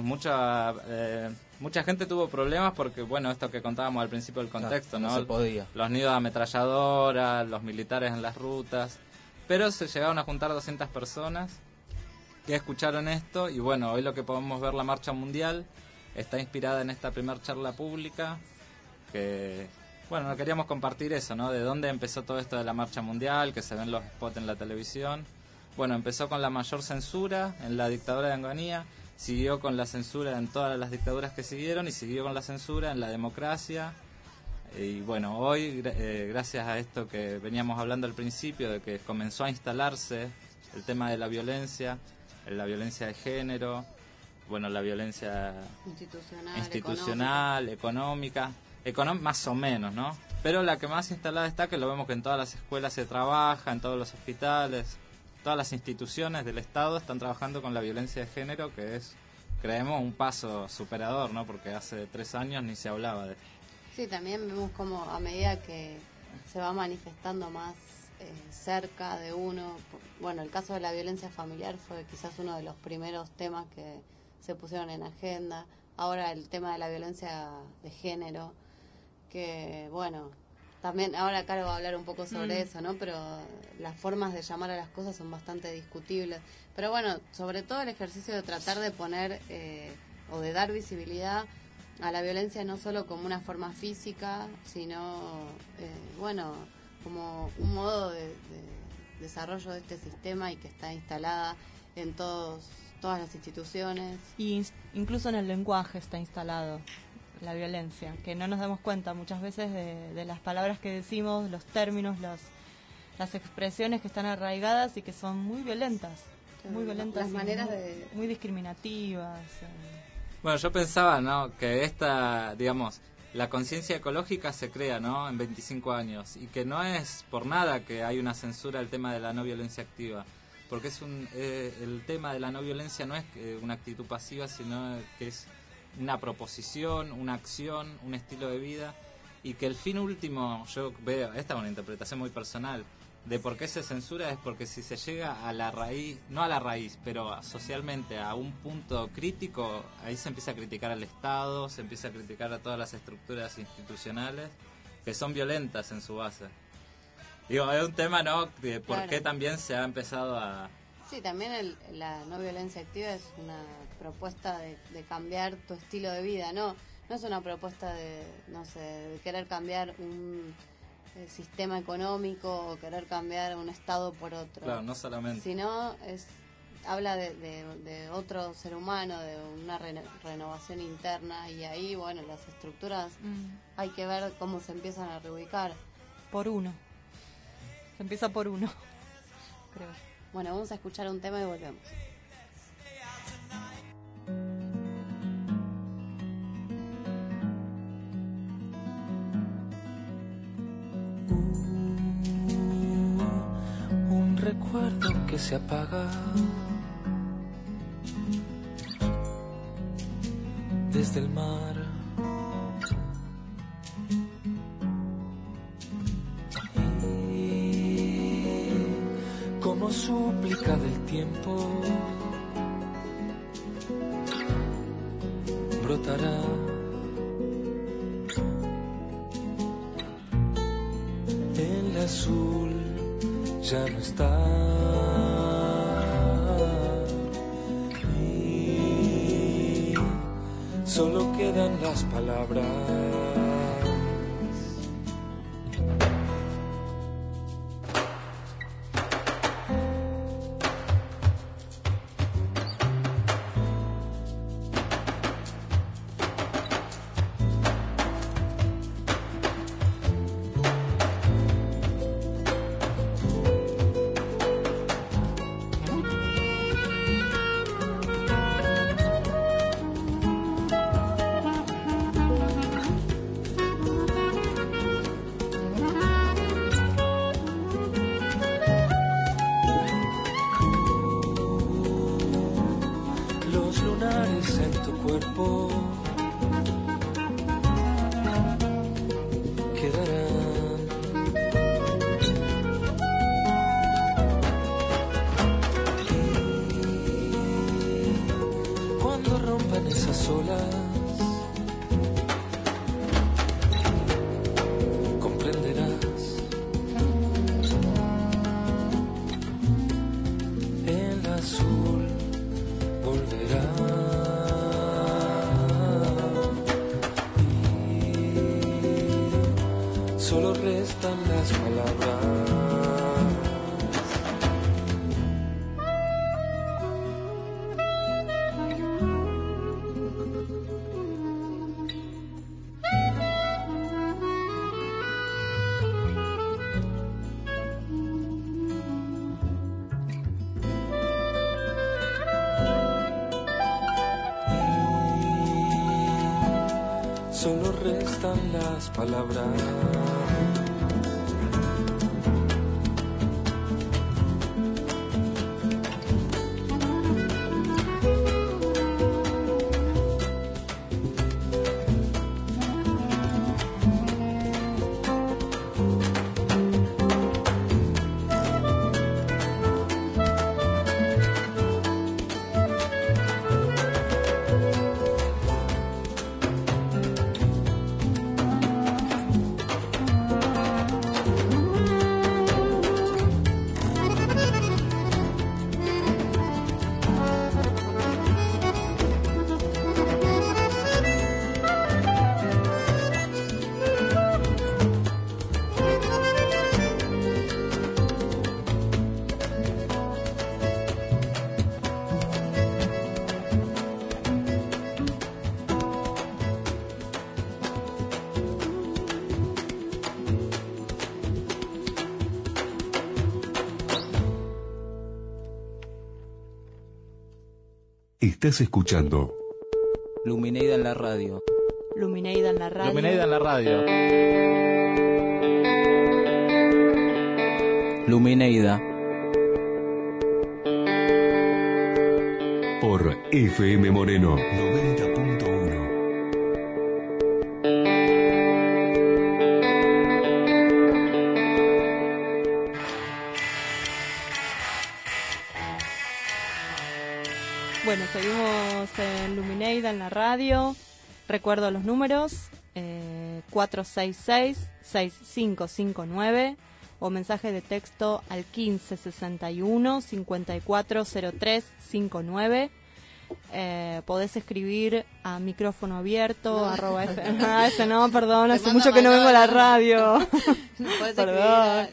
mucha gente tuvo problemas porque, bueno, esto que contábamos al principio del contexto, ¿no? No se podía. Los nidos de ametralladora, los militares en las rutas, pero se llegaron a juntar 200 personas que escucharon esto y, bueno, hoy lo que podemos ver, la Marcha Mundial, está inspirada en esta primera charla pública que, bueno, queríamos compartir eso, ¿no? De dónde empezó todo esto de la Marcha Mundial, que se ven los spots en la televisión. Bueno, empezó con la mayor censura en la dictadura de Onganía, siguió con la censura en todas las dictaduras que siguieron y siguió con la censura en la democracia. Y bueno, hoy, gracias a esto que veníamos hablando al principio, de que comenzó a instalarse el tema de la violencia de género, bueno, la violencia institucional, económica, más o menos, ¿no? Pero la que más instalada está, que lo vemos que en todas las escuelas se trabaja, en todos los hospitales, todas las instituciones del Estado están trabajando con la violencia de género, que es, creemos, un paso superador, ¿no? Porque hace 3 años ni se hablaba de esto. Sí, también vemos como a medida que se va manifestando más cerca de uno, bueno, el caso de la violencia familiar fue quizás uno de los primeros temas que se pusieron en agenda. Ahora el tema de la violencia de género, que bueno, también ahora Caro va a hablar un poco sobre eso, ¿no? Pero las formas de llamar a las cosas son bastante discutibles. Pero bueno, sobre todo el ejercicio de tratar de poner o de dar visibilidad a la violencia no solo como una forma física, sino, bueno, como un modo de desarrollo de este sistema y que está instalada en todas las instituciones. Y incluso en el lenguaje está instalado la violencia, que no nos damos cuenta muchas veces de las palabras que decimos, los términos, las expresiones que están arraigadas y que son muy violentas, las maneras muy discriminativas. Bueno, yo pensaba, ¿no?, que esta, digamos, la conciencia ecológica se crea, ¿no?, en 25 años, y que no es por nada que hay una censura del tema de la no violencia activa, porque el tema de la no violencia no es una actitud pasiva, sino que es una proposición, una acción, un estilo de vida, y que el fin último, yo veo, esta es una interpretación muy personal, de por qué se censura, es porque si se llega a la raíz, no a la raíz, pero socialmente a un punto crítico, ahí se empieza a criticar al Estado, se empieza a criticar a todas las estructuras institucionales que son violentas en su base. Digo, es un tema, ¿no?, de por qué también se ha empezado a... Sí, también la no violencia activa es una propuesta de cambiar tu estilo de vida, no es una propuesta de, no sé, de querer cambiar sistema económico o querer cambiar un estado por otro. Claro, no solamente. Sino habla de otro ser humano, de una renovación interna, y ahí, bueno, las estructuras hay que ver cómo se empiezan a reubicar. Por uno. Se empieza por uno, creo. Bueno, vamos a escuchar un tema y volvemos. Un recuerdo que se apaga desde el mar. Y como súplica del tiempo brotará el azul, ya no está. Y solo quedan las palabras. Solo restan las palabras. Solo restan las palabras. Estás escuchando Lumineida en la radio. Lumineida en la radio. Lumineida en la radio. Lumineida. Por FM Moreno 90.1. Bueno, seguimos en Lumineida en la radio. Recuerdo los números: 466-6559 o mensaje de texto al 1561-540359. podés escribir a micrófono abierto, ese no, perdón, hace mucho que no vengo a la radio. Podés escribir a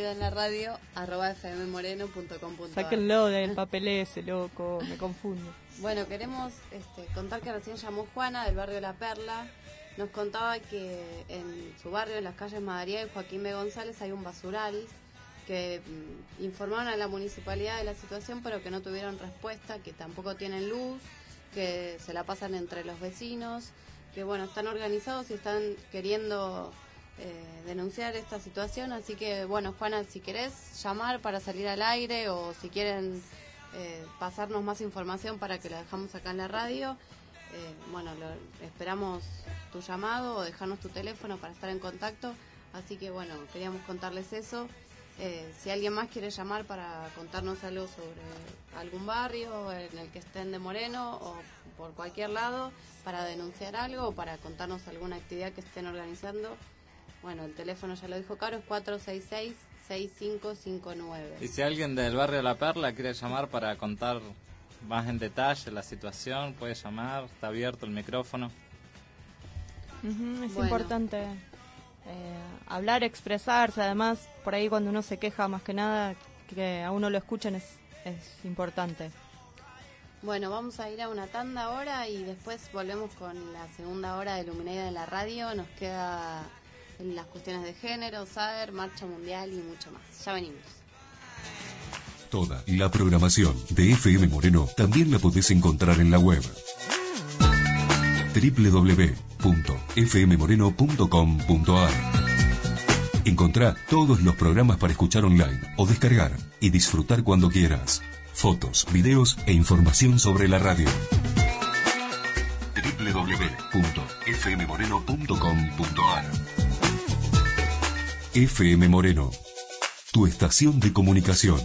lumineidoenlaradio@fmmoreno.com.ar. Sáquenlo del papel ese, loco, me confundo. Bueno, queremos contar que recién llamó Juana del barrio La Perla. Nos contaba que en su barrio, en las calles Madariaga y Joaquín B. González, hay un basural, que informaron a la municipalidad de la situación, pero que no tuvieron respuesta, que tampoco tienen luz, que se la pasan entre los vecinos, que bueno, están organizados y están queriendo denunciar esta situación. Así que bueno, Juana, si querés llamar para salir al aire, o si quieren pasarnos más información para que la dejamos acá en la radio, bueno, esperamos tu llamado o dejarnos tu teléfono para estar en contacto. Así que bueno, queríamos contarles eso. Si alguien más quiere llamar para contarnos algo sobre algún barrio en el que estén de Moreno, o por cualquier lado, para denunciar algo o para contarnos alguna actividad que estén organizando, bueno, el teléfono ya lo dijo Caro, es 466-6559. Y si alguien del barrio La Perla quiere llamar para contar más en detalle la situación, puede llamar, está abierto el micrófono. Es importante hablar, expresarse. Además, por ahí cuando uno se queja, más que nada, que a uno lo escuchen es importante. Bueno, vamos a ir a una tanda ahora y después volvemos con la segunda hora de Luminaria de la radio. Nos queda en las cuestiones de género, saber, marcha mundial y mucho más. Ya venimos. Toda la programación de FM Moreno también la podés encontrar en la web www.fmmoreno.com.ar. Encontrá todos los programas para escuchar online o descargar y disfrutar cuando quieras. Fotos, videos e información sobre la radio. www.fmmoreno.com.ar. FM Moreno, tu estación de comunicación.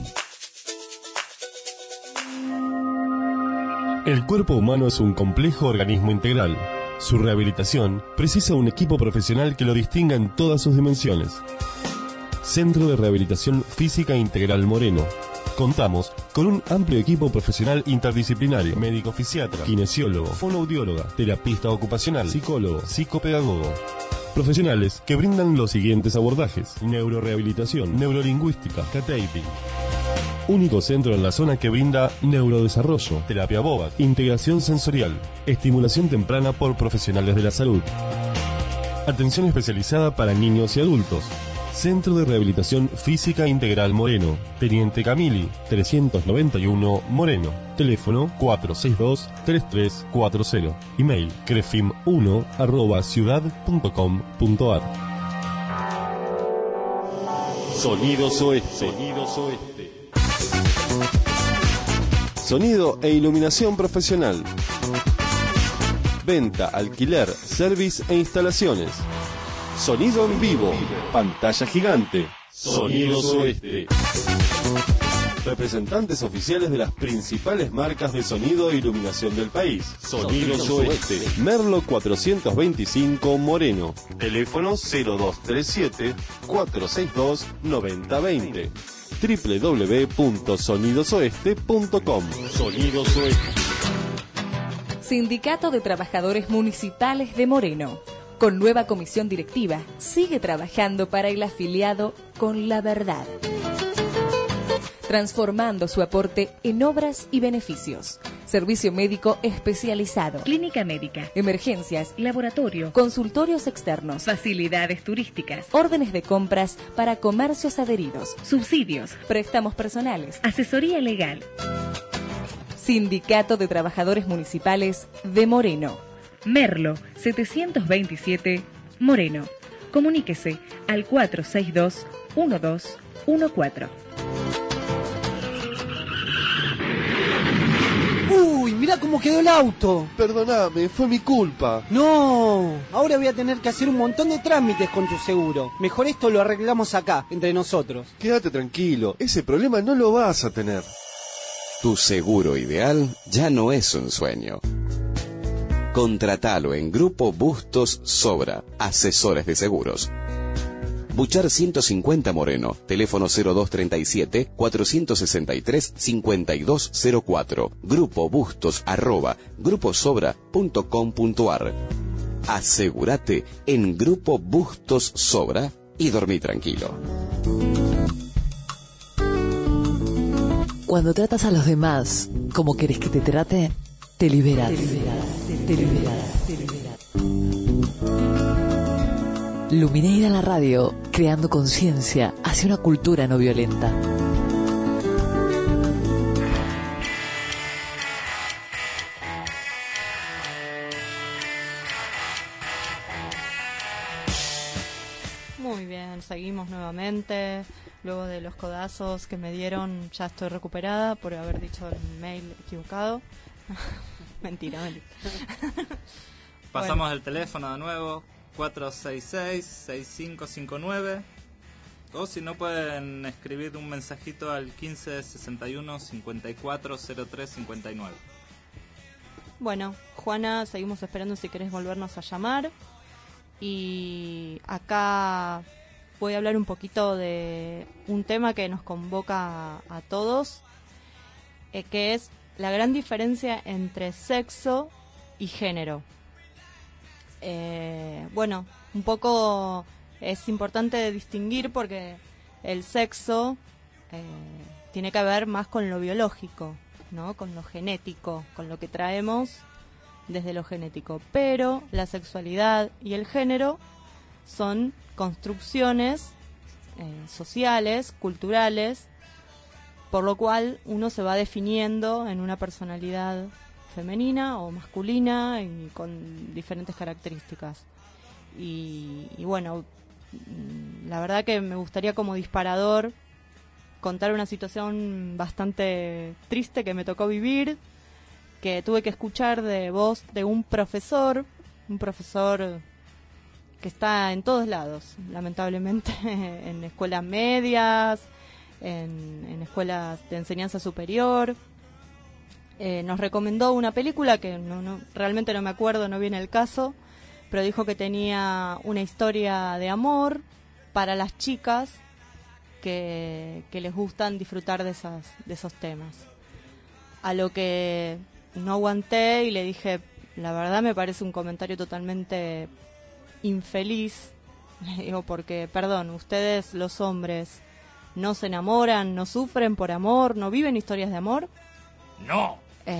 El cuerpo humano es un complejo organismo integral. Su rehabilitación precisa un equipo profesional que lo distinga en todas sus dimensiones. Centro de Rehabilitación Física Integral Moreno. Contamos con un amplio equipo profesional interdisciplinario: médico fisiatra, kinesiólogo, fonoaudióloga, terapista ocupacional, psicólogo, psicopedagogo. Profesionales que brindan los siguientes abordajes: neurorehabilitación, neurolingüística, cataping. Único centro en la zona que brinda neurodesarrollo, terapia boba, integración sensorial, estimulación temprana por profesionales de la salud. Atención especializada para niños y adultos. Centro de Rehabilitación Física Integral Moreno, Teniente Camili, 391 Moreno. Teléfono 462-3340. Email crefim1@ciudad.com.ar. Sonidos Oeste. Sonidos Oeste. Sonido e iluminación profesional. Venta, alquiler, service e instalaciones. Sonido en vivo, pantalla gigante. Sonidos Oeste. Representantes oficiales de las principales marcas de sonido e iluminación del país. Sonidos Oeste. Merlo 425 Moreno. Teléfono 0237-462-9020. www.sonidosoeste.com. Sonidos Oeste. Sindicato de Trabajadores Municipales de Moreno. Con nueva comisión directiva, sigue trabajando para el afiliado con la verdad, transformando su aporte en obras y beneficios. Servicio médico especializado, clínica médica, emergencias, laboratorio, consultorios externos, facilidades turísticas, órdenes de compras para comercios adheridos, subsidios, préstamos personales, asesoría legal. Sindicato de Trabajadores Municipales de Moreno. Merlo 727 Moreno. Comuníquese al 462-1214. ¡Uy! Mirá cómo quedó el auto. Perdóname, fue mi culpa. No, ahora voy a tener que hacer un montón de trámites con tu seguro. Mejor esto lo arreglamos acá, entre nosotros. Quédate tranquilo, ese problema no lo vas a tener. Tu seguro ideal ya no es un sueño. Contratalo en Grupo Bustos Sobra, asesores de seguros. Buchar 150 Moreno. Teléfono 0237-463-5204. Grupo Bustos @gruposobra.com.ar. Asegúrate en Grupo Bustos Sobra y dormí tranquilo. Cuando tratas a los demás como querés que te trate, te liberas. Te liberas. Lumineira la radio, creando conciencia hacia una cultura no violenta. Muy bien, seguimos nuevamente. Luego de los codazos que me dieron, ya estoy recuperada por haber dicho el mail equivocado. Mentira. Pasamos Bueno. el teléfono de nuevo, 466-6559. O si no, pueden escribir un mensajito al 1561-540359. Bueno, Juana, seguimos esperando si querés volvernos a llamar. Y acá voy a hablar un poquito de un tema que nos convoca a todos, que es la gran diferencia entre sexo y género. Bueno, un poco es importante distinguir porque el sexo tiene que ver más con lo biológico, ¿no? Con lo genético, con lo que traemos desde lo genético. Pero la sexualidad y el género son construcciones sociales, culturales, por lo cual uno se va definiendo en una personalidad femenina o masculina y con diferentes características. Y bueno, la verdad que me gustaría como disparador contar una situación bastante triste que me tocó vivir, que tuve que escuchar de voz de un profesor que está en todos lados, lamentablemente, en escuelas medias, en escuelas de enseñanza superior. Nos recomendó una película que realmente no me acuerdo, no viene el caso, pero dijo que tenía una historia de amor para las chicas que les gustan disfrutar de esos temas. A lo que no aguanté y le dije, la verdad me parece un comentario totalmente infeliz. Le digo, porque, perdón, ustedes los hombres no se enamoran, no sufren por amor, no viven historias de amor. ¡No!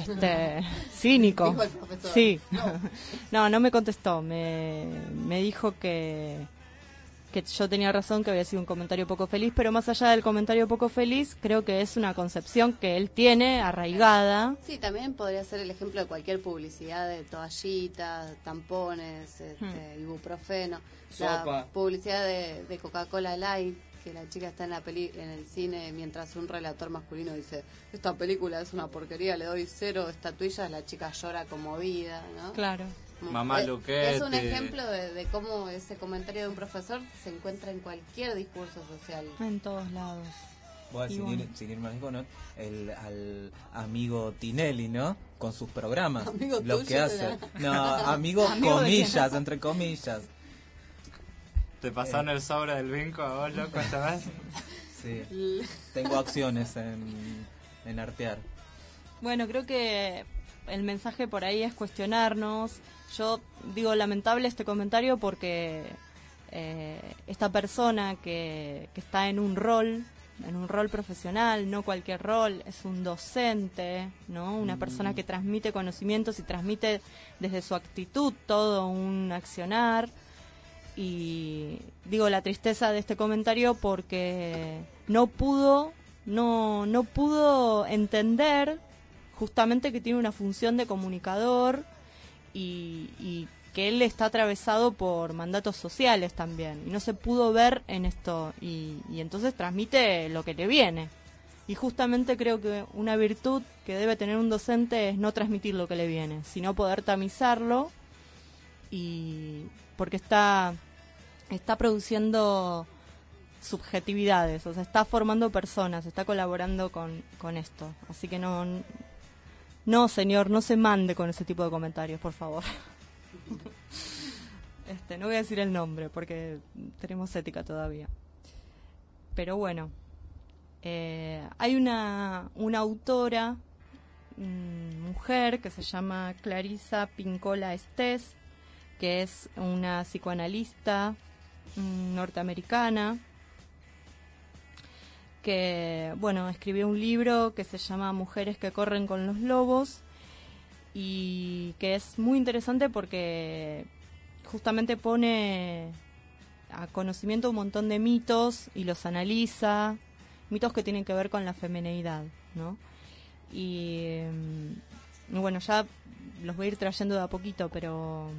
Cínico. Dijo el profesor. Sí. No me contestó. Me dijo que yo tenía razón, que había sido un comentario poco feliz, pero más allá del comentario poco feliz, creo que es una concepción que él tiene arraigada. Sí, también podría ser el ejemplo de cualquier publicidad de toallitas, tampones, ibuprofeno, Sopa. la publicidad de Coca-Cola Light, que la chica está en el cine mientras un relator masculino dice, esta película es una porquería, le doy 0 estatuillas, la chica llora conmovida, ¿no? Claro. Mamá Luquete. Es un ejemplo de cómo ese comentario de un profesor se encuentra en cualquier discurso social. En todos lados. Voy a sin ir más lejos, ¿no? Al amigo Tinelli, ¿no? Con sus programas. Amigo lo tuyo, que hace. No, amigo comillas, entre comillas. ¿Te pasaron el sobre del vinco a vos, loco, esta vez? Sí. Tengo acciones en artear. Bueno, creo que el mensaje por ahí es cuestionarnos. Yo digo lamentable este comentario porque esta persona que está en un rol profesional, no cualquier rol, es un docente, ¿no? Una persona que transmite conocimientos y transmite desde su actitud todo un accionar. Y digo la tristeza de este comentario porque no pudo entender justamente que tiene una función de comunicador y que él está atravesado por mandatos sociales también y no se pudo ver en esto y entonces transmite lo que le viene. Y justamente creo que una virtud que debe tener un docente es no transmitir lo que le viene, sino poder tamizarlo, y porque está produciendo subjetividades, o sea, está formando personas, está colaborando con esto. Así que no, señor, no se mande con ese tipo de comentarios, por favor. no voy a decir el nombre porque tenemos ética todavía. Pero bueno, hay una autora, mujer, que se llama Clarissa Pinkola Estés, que es una psicoanalista norteamericana, que, bueno, escribió un libro que se llama Mujeres que corren con los lobos, y que es muy interesante porque justamente pone a conocimiento un montón de mitos y los analiza, mitos que tienen que ver con la femineidad, ¿no? Y bueno, ya los voy a ir trayendo de a poquito, pero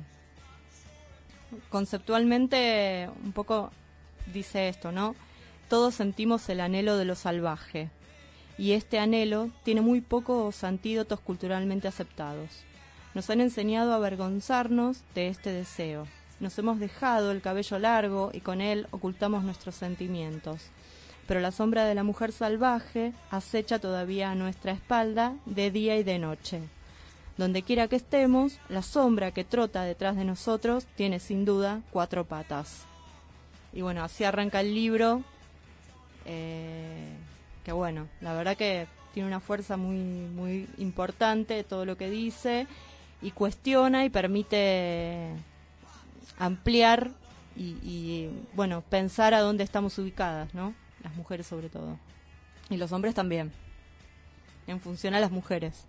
conceptualmente un poco dice esto, ¿no? Todos sentimos el anhelo de lo salvaje, y este anhelo tiene muy pocos antídotos culturalmente aceptados. Nos han enseñado a avergonzarnos de este deseo. Nos hemos dejado el cabello largo y con él ocultamos nuestros sentimientos. Pero la sombra de la mujer salvaje acecha todavía a nuestra espalda de día y de noche. Donde quiera que estemos, la sombra que trota detrás de nosotros tiene sin duda 4 patas. Y bueno, así arranca el libro, que bueno, la verdad que tiene una fuerza muy, muy importante todo lo que dice, y cuestiona y permite ampliar y bueno, pensar a dónde estamos ubicadas, ¿no? Las mujeres sobre todo, y los hombres también, en función a las mujeres.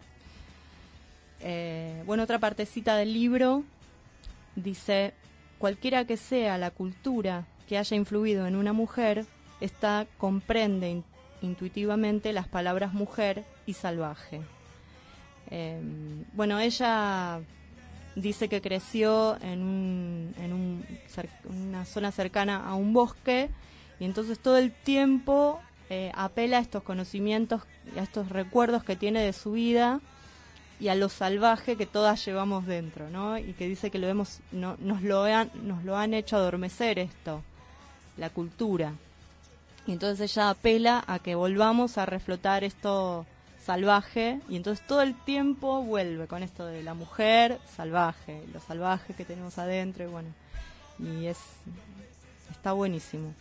Bueno, otra partecita del libro dice: cualquiera que sea la cultura que haya influido en una mujer, esta comprende intuitivamente las palabras mujer y salvaje. Bueno, ella dice que creció en una zona cercana a un bosque, y entonces todo el tiempo apela a estos conocimientos y a estos recuerdos que tiene de su vida y a lo salvaje que todas llevamos dentro, ¿no? Y que dice que nos lo han hecho adormecer esto, la cultura. Y entonces ella apela a que volvamos a reflotar esto salvaje, y entonces todo el tiempo vuelve con esto de la mujer salvaje, lo salvaje que tenemos adentro, y bueno, y está buenísimo.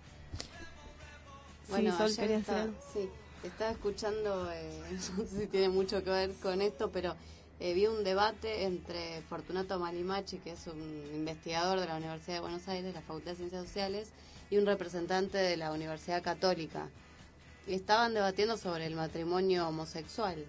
Bueno, sí, Sol, ¿querías decir algo? Sí, estaba escuchando, no sé si tiene mucho que ver con esto, pero vi un debate entre Fortunato Malimachi, que es un investigador de la Universidad de Buenos Aires, la Facultad de Ciencias Sociales, y un representante de la Universidad Católica. Y estaban debatiendo sobre el matrimonio homosexual.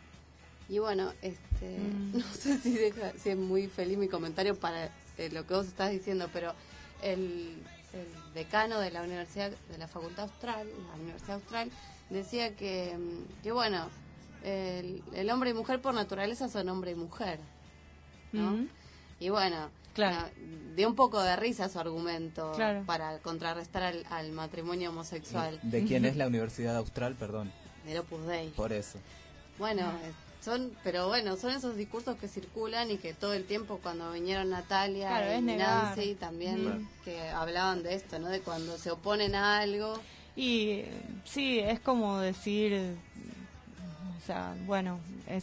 Y bueno, no sé si es muy feliz mi comentario para lo que vos estás diciendo, pero el decano de la Universidad, de la Facultad Austral, la Universidad Austral, decía que bueno, el hombre y mujer por naturaleza son hombre y mujer, ¿no? Y bueno, claro, dio un poco de risa su argumento, claro, para contrarrestar al matrimonio homosexual. ¿De quién es la Universidad Austral, perdón? Del Opus Dei. Por eso. Bueno, son esos discursos que circulan y que todo el tiempo, cuando vinieron Natalia, claro, y Nancy también, que hablaban de esto, ¿no? De cuando se oponen a algo. Y sí, es como decir, o sea, bueno,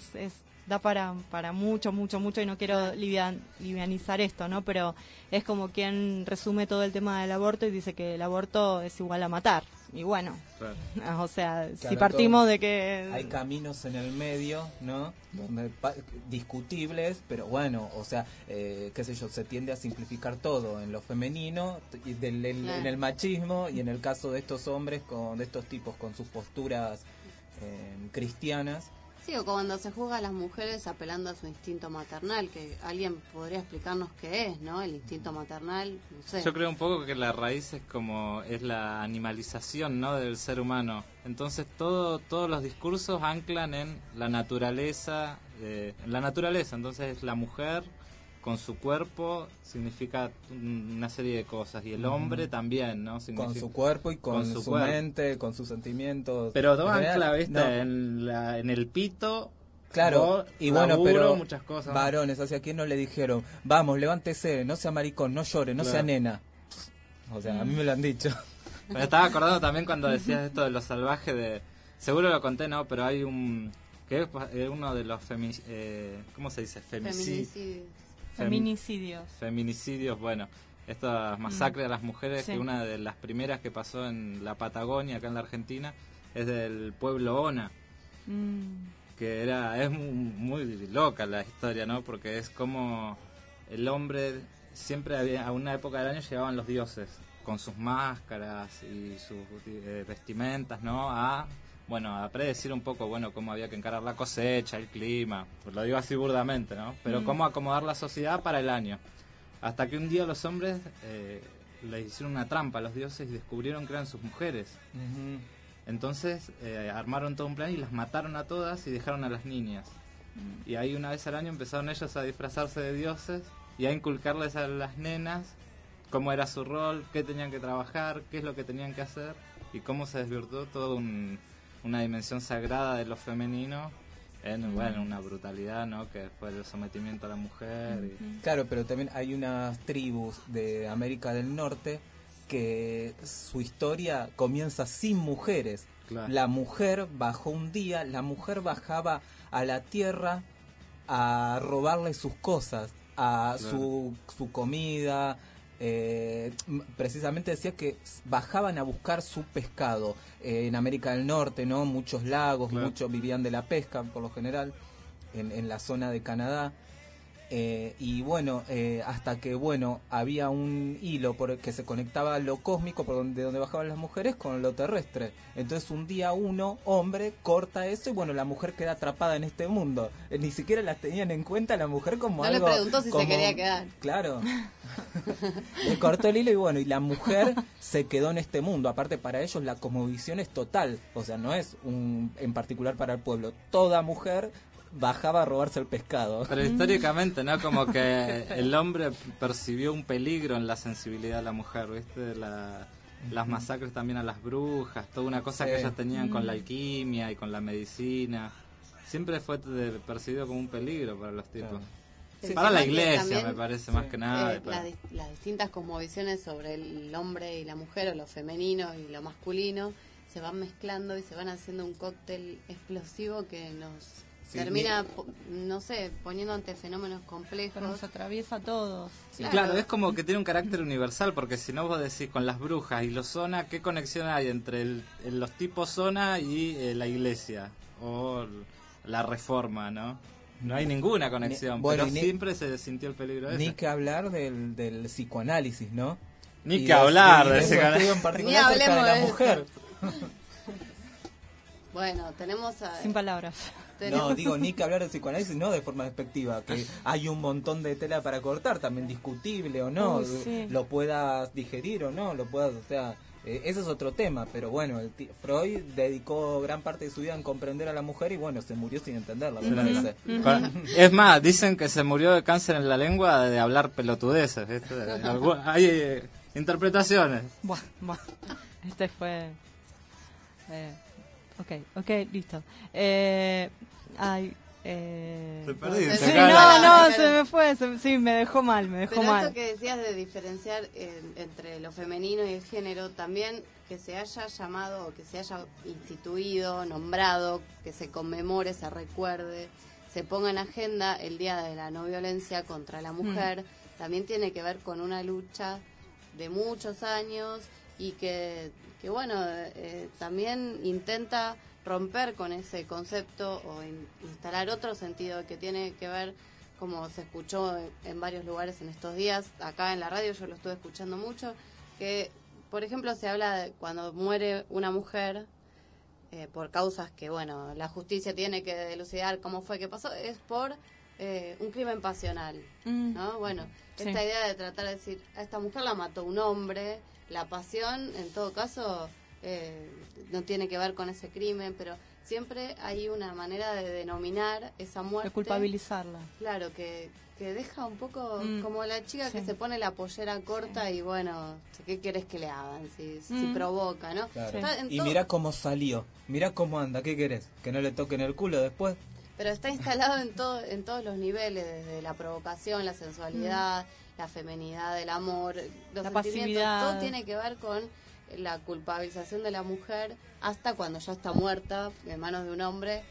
da para mucho, y no quiero livianizar esto, ¿no? Pero es como quien resume todo el tema del aborto y dice que el aborto es igual a matar. Y bueno, claro, o sea, claro, si partimos de que hay caminos en el medio, ¿no? Donde discutibles, pero bueno, o sea, qué sé yo, se tiende a simplificar todo en lo femenino, y en el machismo, y en el caso de estos hombres, de estos tipos con sus posturas cristianas. Sí, o cuando se juzga a las mujeres apelando a su instinto maternal, que alguien podría explicarnos qué es, ¿no? El instinto maternal, no sé. Yo creo un poco que la raíz es la animalización, ¿no? Del ser humano. Entonces todos los discursos anclan en la naturaleza, entonces la mujer con su cuerpo significa una serie de cosas, y el hombre también, ¿no? Con su cuerpo y con su mente, con sus sentimientos. Pero todo ancla, ¿viste? No. En el pito. Claro, y bueno, laburo, pero muchas cosas. Varones, ¿hacia quién no le dijeron? Vamos, levántese, no sea maricón, no llore, no sea nena? O sea, a mí me lo han dicho. Me estaba acordando también cuando decías esto de lo salvaje, seguro lo conté, ¿no? Pero hay que es uno de los ¿cómo se dice? Feminicidios, bueno, estas masacres a las mujeres, Sí. que una de las primeras que pasó en la Patagonia, acá en la Argentina, es del pueblo Ona, que es muy loca la historia, ¿no? Porque es como el hombre, siempre a una época del año llegaban los dioses con sus máscaras y sus vestimentas, ¿no? A predecir un poco, cómo había que encarar la cosecha, el clima, pues lo digo así burdamente, ¿no? Pero cómo acomodar la sociedad para el año. Hasta que un día los hombres le hicieron una trampa a los dioses y descubrieron que eran sus mujeres. Entonces armaron todo un plan y las mataron a todas y dejaron a las niñas. Y ahí una vez al año empezaron ellos a disfrazarse de dioses y a inculcarles a las nenas cómo era su rol, qué tenían que trabajar, qué es lo que tenían que hacer y cómo se desvirtuó toda una dimensión sagrada de lo femenino en una brutalidad, ¿no? Que fue el sometimiento a la mujer. Claro, pero también hay unas tribus de América del Norte que su historia comienza sin mujeres. Claro. La mujer bajó un día, la mujer bajaba a la tierra a robarle sus cosas, a su comida. Precisamente decía que bajaban a buscar su pescado en América del Norte, ¿no? Muchos lagos, muchos vivían de la pesca por lo general en la zona de Canadá. Hasta que había un hilo que se conectaba a lo cósmico de donde bajaban las mujeres con lo terrestre. Entonces un día hombre, corta eso y la mujer queda atrapada en este mundo. Ni siquiera las tenían en cuenta la mujer como algo... No le preguntó si se quería quedar. Claro. Le cortó el hilo y la mujer se quedó en este mundo. Aparte, para ellos la cosmovisión es total. O sea, no es en particular para el pueblo. Toda mujer bajaba a robarse el pescado. Pero históricamente, ¿no? Como que el hombre percibió un peligro en la sensibilidad de la mujer, ¿viste? Las masacres también a las brujas, toda una cosa que ellas tenían con la alquimia y con la medicina. Siempre fue percibido como un peligro para los tipos. Sí, para la iglesia, también, me parece, más que nada. Las distintas cosmovisiones sobre el hombre y la mujer, o lo femenino y lo masculino, se van mezclando y se van haciendo un cóctel explosivo que nos termina, poniendo ante fenómenos complejos. Pero nos atraviesa a todos. Claro, es como que tiene un carácter universal, porque si no vos decís con las brujas y los zona, ¿qué conexión hay entre los tipos zona y la iglesia? O la reforma, ¿no? No hay ninguna conexión, pero siempre se sintió el peligro ese. Ni que hablar del psicoanálisis, ¿no? Ni que hablar de ese en particular acerca de la mujer. Bueno, tenemos sin palabras. No, digo, ni que hablar de psicoanálisis, no de forma despectiva, que hay un montón de tela para cortar, también discutible o no, lo puedas digerir o no, ese es otro tema, pero Freud dedicó gran parte de su vida en comprender a la mujer y se murió sin entenderla, me parece. Es más, dicen que se murió de cáncer en la lengua de hablar pelotudeces, ¿viste? Hay interpretaciones. Buah. Este fue... Ok, listo. Te perdí. Se me fue. Me dejó mal. Pero esto que decías de diferenciar entre lo femenino y el género, también que se haya llamado, o que se haya instituido, nombrado, que se conmemore, se recuerde, se ponga en agenda el Día de la No Violencia contra la Mujer, también tiene que ver con una lucha de muchos años y que también intenta romper con ese concepto o instalar otro sentido que tiene que ver, como se escuchó en varios lugares en estos días, acá en la radio yo lo estuve escuchando mucho, que por ejemplo se habla de cuando muere una mujer por causas que la justicia tiene que dilucidar cómo fue que pasó, es por un crimen pasional, ¿no? Esta idea de tratar de decir, a esta mujer la mató un hombre, la pasión en todo caso no tiene que ver con ese crimen, pero siempre hay una manera de denominar esa muerte, de culpabilizarla. Claro, que deja un poco como la chica que se pone la pollera corta y ¿qué querés que le hagan? Si provoca, ¿no? Claro. Y mira cómo salió, mira cómo anda, ¿qué querés? ¿Que no le toquen el culo después? Pero está instalado en todos los niveles, desde la provocación, la sensualidad, la feminidad, el amor, los la pasividad. Todo tiene que ver con la culpabilización de la mujer hasta cuando ya está muerta en manos de un hombre.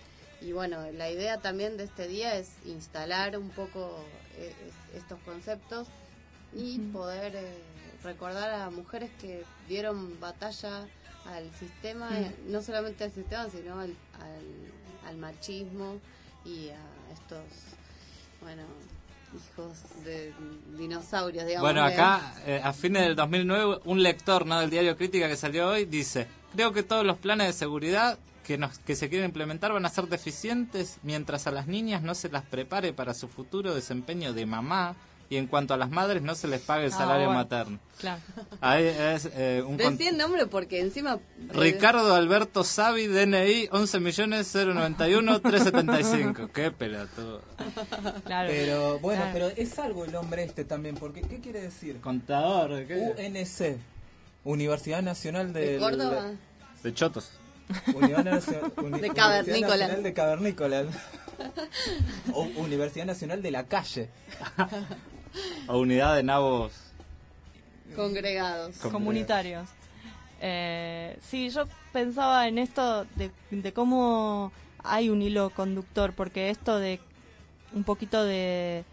Y bueno, la idea también de este día es instalar un poco estos conceptos y poder recordar a mujeres que dieron batalla al sistema, no solamente al sistema, sino al machismo y a estos, bueno, hijos de dinosaurios, digamos. Bueno, acá, a fines del 2009, un lector, ¿no?, del diario Crítica que salió hoy, dice: creo que todos los planes de seguridad que se quieren implementar van a ser deficientes mientras a las niñas no se las prepare para su futuro desempeño de mamá, y en cuanto a las madres no se les pague el salario materno. Claro. Ahí es, decí el nombre porque encima... Ricardo Alberto Savi, DNI 11.091.375. Qué pelotudo. Claro. Pero bueno, pero es algo el hombre también, porque ¿qué quiere decir? Contador. ¿Qué? UNC, Universidad Nacional ¿De Córdoba? De Chotos. De Cavernícola. Nacional de Cavernícola. O Universidad Nacional de la Calle. O unidad de nabos congregados. Comunitarios. Sí, yo pensaba en esto de cómo hay un hilo conductor, porque esto de un poquito de...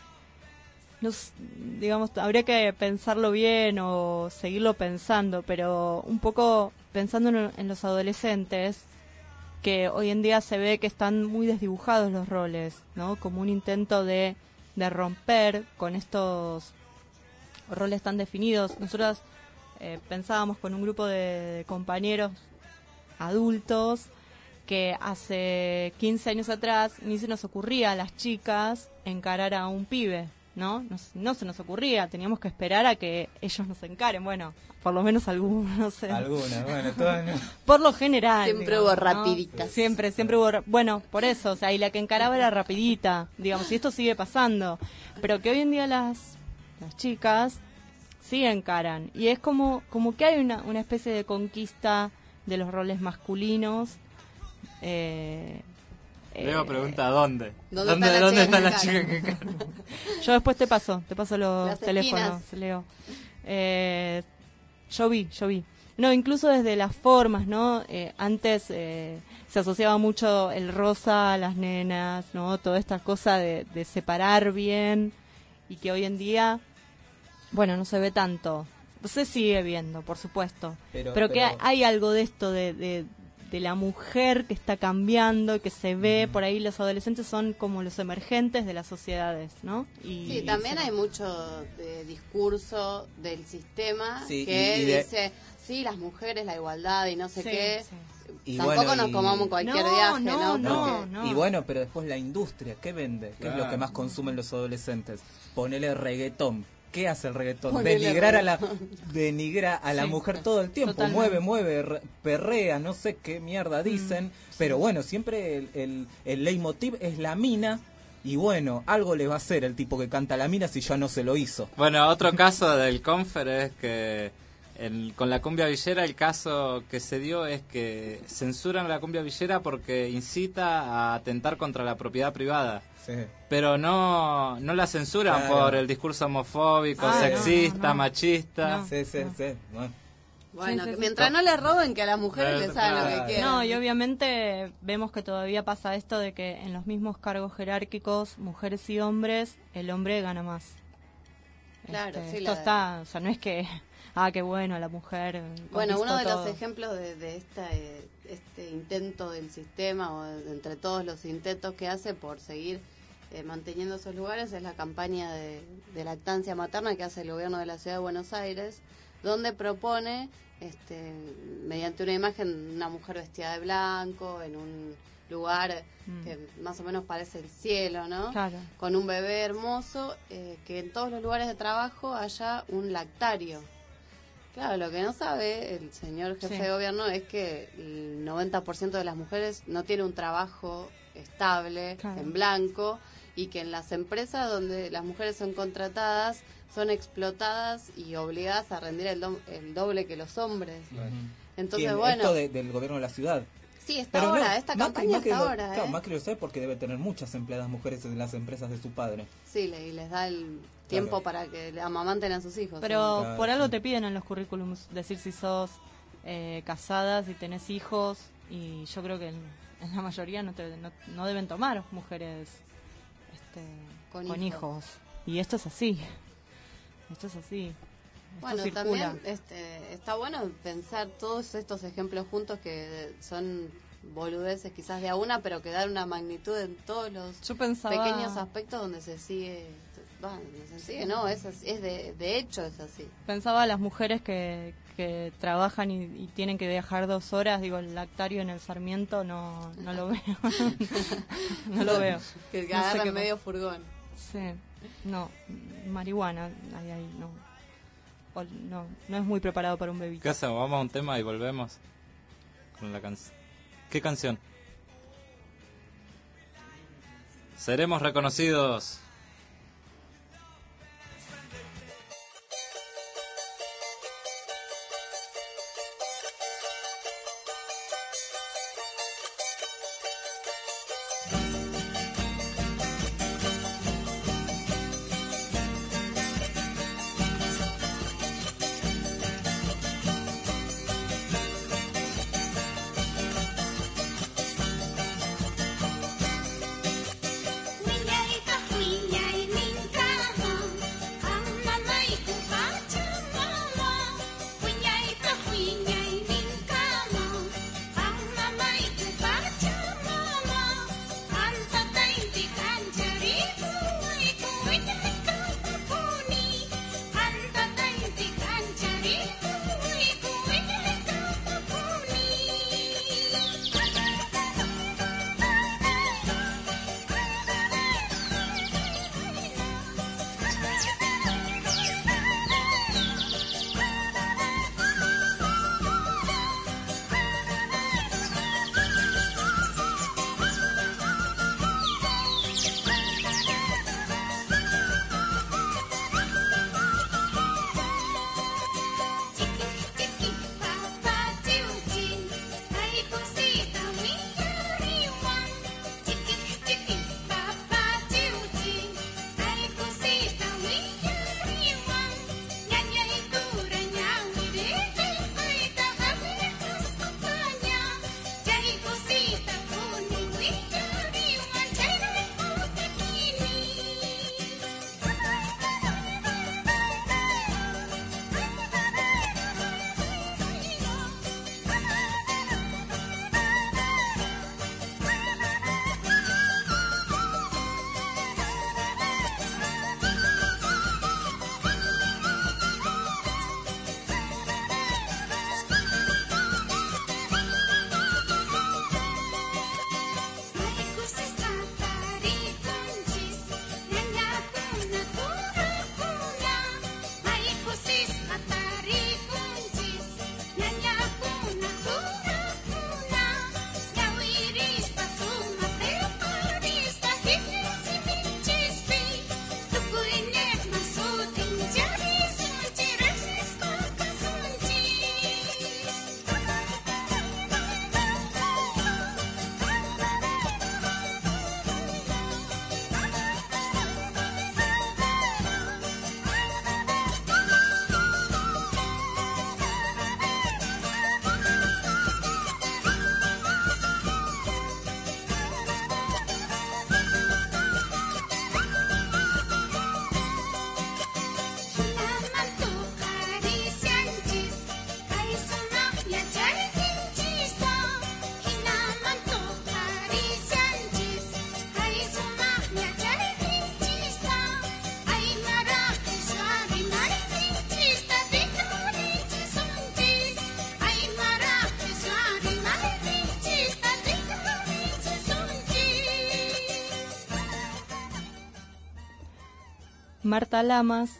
digamos, habría que pensarlo bien o seguirlo pensando, pero un poco pensando en los adolescentes, que hoy en día se ve que están muy desdibujados los roles, ¿no? Como un intento de romper con estos roles tan definidos. Nosotros pensábamos con un grupo de compañeros adultos que hace 15 años atrás ni se nos ocurría a las chicas encarar a un pibe, ¿no? No se nos ocurría, teníamos que esperar a que ellos nos encaren. Bueno, por lo menos algunos, no sé. Algunas, bueno, todas no. Por lo general. Siempre digamos, hubo rapiditas. ¿no? Siempre hubo... Bueno, por eso, o sea, y la que encaraba era rapidita, digamos, y esto sigue pasando. Pero que hoy en día las chicas sí encaran. Y es como que hay una especie de conquista de los roles masculinos. Leo pregunta ¿dónde? ¿Dónde está la chica que encara? Yo después te paso los las teléfonos, Leo. Yo vi. No, incluso desde las formas, ¿no? Antes se asociaba mucho el rosa a las nenas, ¿no? Toda esta cosa de separar bien, y que hoy en día, bueno, no se ve tanto. Se sigue viendo, por supuesto. Pero que hay algo de esto de la mujer que está cambiando y que se ve por ahí. Los adolescentes son como los emergentes de las sociedades, ¿no? Sí, también hay mucho discurso del sistema que dice, sí, las mujeres, la igualdad y no sé qué. Sí. Y tampoco bueno, nos comamos cualquier viaje, ¿no? Y bueno, pero después la industria, ¿qué vende? ¿Qué es lo que más consumen los adolescentes? Ponele reggaetón. ¿Qué hace el reggaetón? Denigra a la mujer todo el tiempo. Totalmente. Mueve, perrea, no sé qué mierda dicen. Pero bueno, siempre el leitmotiv es la mina. Y bueno, algo le va a hacer el tipo que canta la mina si ya no se lo hizo. Bueno, otro caso del Confer es que con la cumbia villera el caso que se dio es que censuran la cumbia villera porque incita a atentar contra la propiedad privada. Sí. Pero no la censuran por el discurso homofóbico, sexista, machista. No. Sí. Bueno, sí, mientras no le roben, que a las mujeres les hagan lo que quieran. No, y obviamente vemos que todavía pasa esto de que en los mismos cargos jerárquicos, mujeres y hombres, el hombre gana más. Claro, sí. Esto está, o sea, no es que, qué bueno, la mujer. Bueno, uno de los ejemplos de este intento del sistema, o entre todos los intentos que hace por seguir manteniendo esos lugares, es la campaña de lactancia materna que hace el gobierno de la Ciudad de Buenos Aires, donde propone, mediante una imagen, una mujer vestida de blanco en un lugar que más o menos parece el cielo, ¿no? Claro. Con un bebé hermoso, que en todos los lugares de trabajo haya un lactario. Claro, lo que no sabe el señor jefe de gobierno es que el 90% de las mujeres no tiene un trabajo estable, en blanco, y que en las empresas donde las mujeres son contratadas son explotadas y obligadas a rendir el doble que los hombres. Entonces, bueno... Esto del gobierno de la ciudad. Sí, está ahora, esta campaña está ahora. Claro, Macri lo sabe porque debe tener muchas empleadas mujeres en las empresas de su padre. Sí, y les da el tiempo para que amamanten a sus hijos. Pero por algo te piden en los currículums decir si sos casada, si tenés hijos, y yo creo que en la mayoría no deben tomar mujeres con hijos. Y esto es así. Bueno, circula. también está bueno pensar todos estos ejemplos juntos que son boludeces quizás de a una, pero que dan una magnitud en todos los pequeños aspectos donde se sigue. No, es de hecho es así. Pensaba las mujeres que trabajan y tienen que viajar 2 horas, digo, el lactario en el Sarmiento no lo veo. No lo veo. Que agarran medio furgón. Sí, no, marihuana, ahí no. No es muy preparado para un bebito. ¿Qué hacemos? Vamos a un tema y volvemos con la canción. ¿Qué canción? Seremos reconocidos. Marta Lamas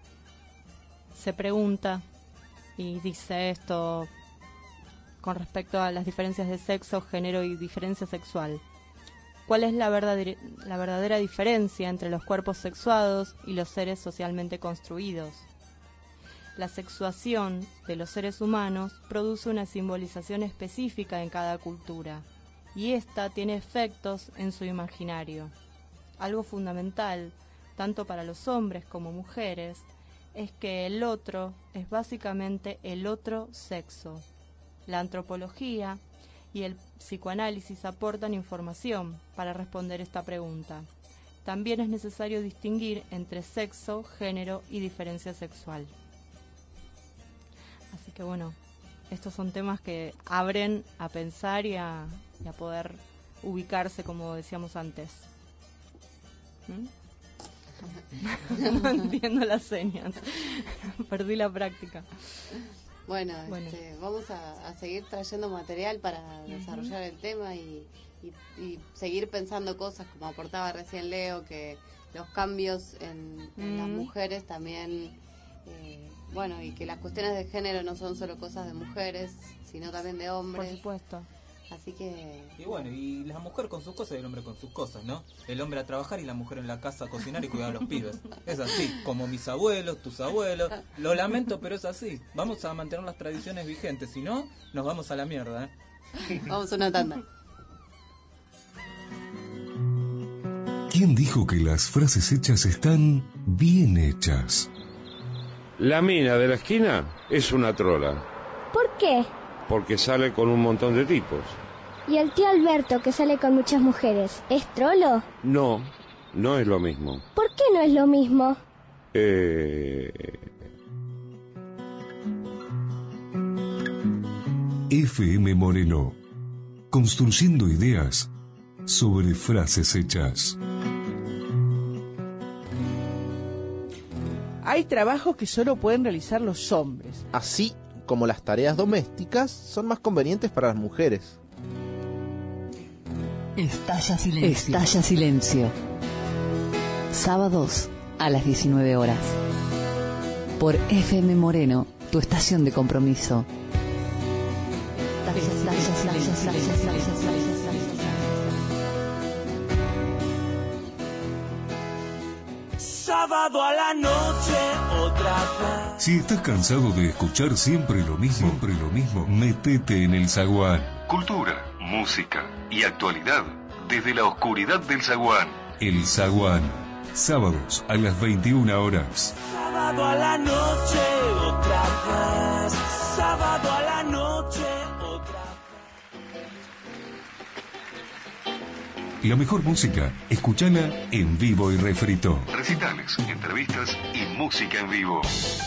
se pregunta y dice esto con respecto a las diferencias de sexo, género y diferencia sexual. ¿Cuál es la verdadera diferencia entre los cuerpos sexuados y los seres socialmente construidos? La sexuación de los seres humanos produce una simbolización específica en cada cultura, y ésta tiene efectos en su imaginario. Algo fundamental, tanto para los hombres como mujeres, es que el otro es básicamente el otro sexo. La antropología y el psicoanálisis aportan información para responder esta pregunta. También es necesario distinguir entre sexo, género y diferencia sexual. Así que bueno, estos son temas que abren a pensar y a poder ubicarse, como decíamos antes. No entiendo las señas. Perdí la práctica. Bueno. Vamos a seguir trayendo material para desarrollar el tema y seguir pensando cosas, como aportaba recién Leo, que los cambios en las mujeres también, y que las cuestiones de género no son solo cosas de mujeres, sino también de hombres. Por supuesto. Así que... Y la mujer con sus cosas y el hombre con sus cosas, ¿no? El hombre a trabajar y la mujer en la casa a cocinar y cuidar a los pibes. Es así, como mis abuelos, tus abuelos. Lo lamento, pero es así. Vamos a mantener las tradiciones vigentes, si no, nos vamos a la mierda, ¿eh? Vamos a una tanda. ¿Quién dijo que las frases hechas están bien hechas? La mina de la esquina es una trola. ¿Por qué? Porque sale con un montón de tipos. ¿Y el tío Alberto, que sale con muchas mujeres, es trolo? No, no es lo mismo. ¿Por qué no es lo mismo? FM Moreno, construyendo ideas sobre frases hechas. Hay trabajos que solo pueden realizar los hombres. Así como las tareas domésticas son más convenientes para las mujeres. Estalla silencio. Estalla silencio. Sábados a las 19 horas. Por FM Moreno, tu estación de compromiso. Sábado a la noche otra vez. Si estás cansado de escuchar siempre lo mismo, métete en el zaguán. Cultura, música y actualidad desde la oscuridad del zaguán. El zaguán, sábados a las 21 horas. Sábado a la noche otra vez. Sábado a la noche otra vez. La mejor música, escúchala en vivo y refrito. Recitales, entrevistas y música en vivo.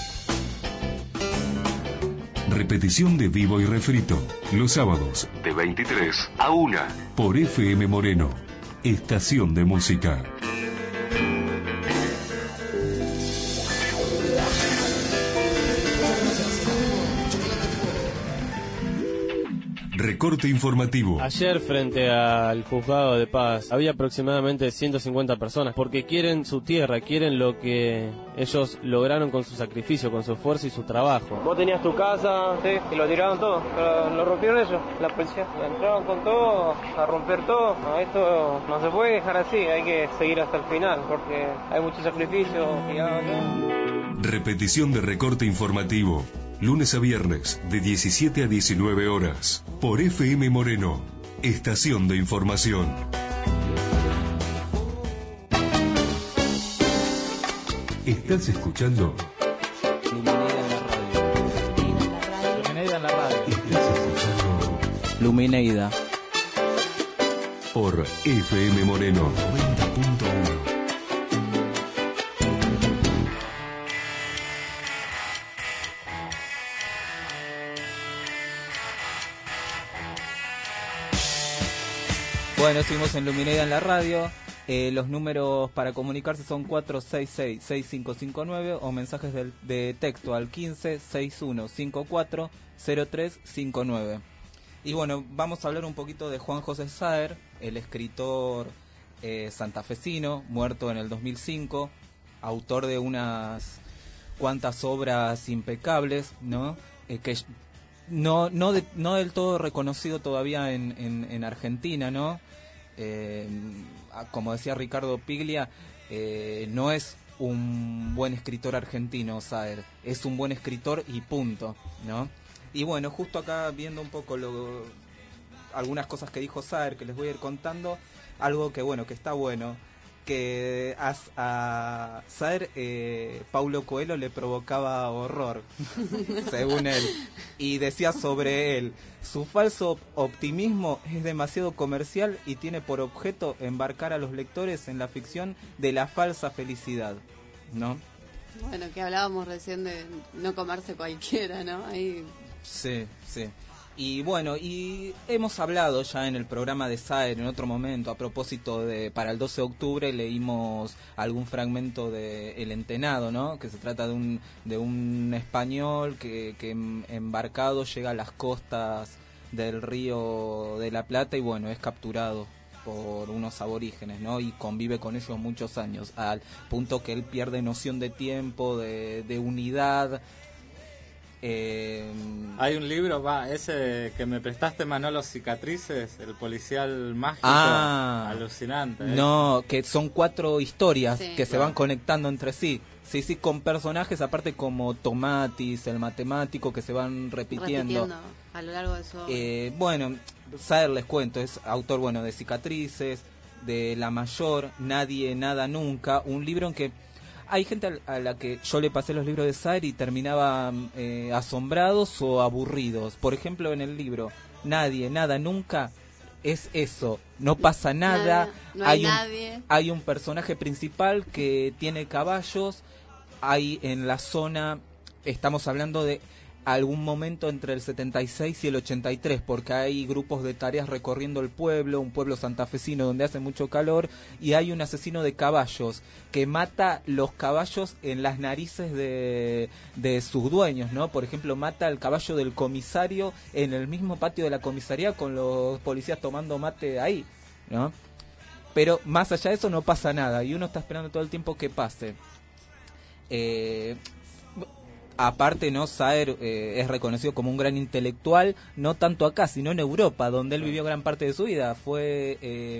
Repetición de vivo y refrito, los sábados de 23 a 1 por FM Moreno, estación de música. Recorte informativo. Ayer frente al juzgado de paz había aproximadamente 150 personas porque quieren su tierra, quieren lo que ellos lograron con su sacrificio, con su esfuerzo y su trabajo. Vos tenías tu casa, sí, y lo tiraron todo, pero lo rompieron ellos, la policía. Entraron con todo, a romper todo. No, esto no se puede dejar así, hay que seguir hasta el final porque hay mucho sacrificio. Repetición de recorte informativo. Lunes a viernes, de 17 a 19 horas, por FM Moreno, estación de información. ¿Estás escuchando? Lumineida en la radio. ¿Estás escuchando? Lumineida. Por FM Moreno 90.1. Bueno, seguimos en Lumineida en la radio. Los números para comunicarse son 466-6559 o mensajes de texto al 15-6154-0359. Y bueno, vamos a hablar un poquito de Juan José Saer, el escritor santafesino, muerto en el 2005, autor de unas cuantas obras impecables, ¿no? Que no del todo reconocido todavía en Argentina, ¿no? Como decía Ricardo Piglia, no es un buen escritor argentino Saer, es un buen escritor y punto, ¿no? Y bueno, justo acá viendo un poco algunas cosas que dijo Saer, que les voy a ir contando, algo que bueno, que está bueno, que a Saer Paulo Coelho le provocaba horror, según él, y decía sobre él: su falso optimismo es demasiado comercial y tiene por objeto embarcar a los lectores en la ficción de la falsa felicidad, ¿no? Bueno, que hablábamos recién de no comerse cualquiera, ¿no? Ahí... Sí. Y bueno, y hemos hablado ya en el programa de Saer en otro momento, a propósito de, para el 12 de octubre leímos algún fragmento de El Entenado, ¿no? Que se trata de un español que embarcado llega a las costas del río de la Plata y bueno, es capturado por unos aborígenes, ¿no? Y convive con ellos muchos años, al punto que él pierde noción de tiempo, de unidad. Hay un libro, ese que me prestaste, Manolo, Cicatrices, el policial mágico, alucinante. No, que son 4 historias que se claro. van conectando entre sí. Sí, con personajes aparte como Tomatis, el matemático, que se van repitiendo a lo largo de su obra. Bueno, Saer, les cuento, es autor de Cicatrices, de La Mayor, Nadie, Nada, Nunca, un libro en que hay gente a la que yo le pasé los libros de Saer y terminaban asombrados o aburridos. Por ejemplo, en el libro Nadie, Nada, Nunca es eso, no pasa nada, no hay nadie. Hay un personaje principal que tiene caballos, hay en la zona, estamos hablando de algún momento entre el 76 y el 83, porque hay grupos de tareas recorriendo el pueblo, un pueblo santafesino donde hace mucho calor, y hay un asesino de caballos que mata los caballos en las narices de sus dueños, ¿no? Por ejemplo, mata al caballo del comisario en el mismo patio de la comisaría con los policías tomando mate ahí, ¿no? Pero más allá de eso no pasa nada, y uno está esperando todo el tiempo que pase. Aparte, ¿no? Saer es reconocido como un gran intelectual, no tanto acá, sino en Europa, donde él vivió gran parte de su vida. Fue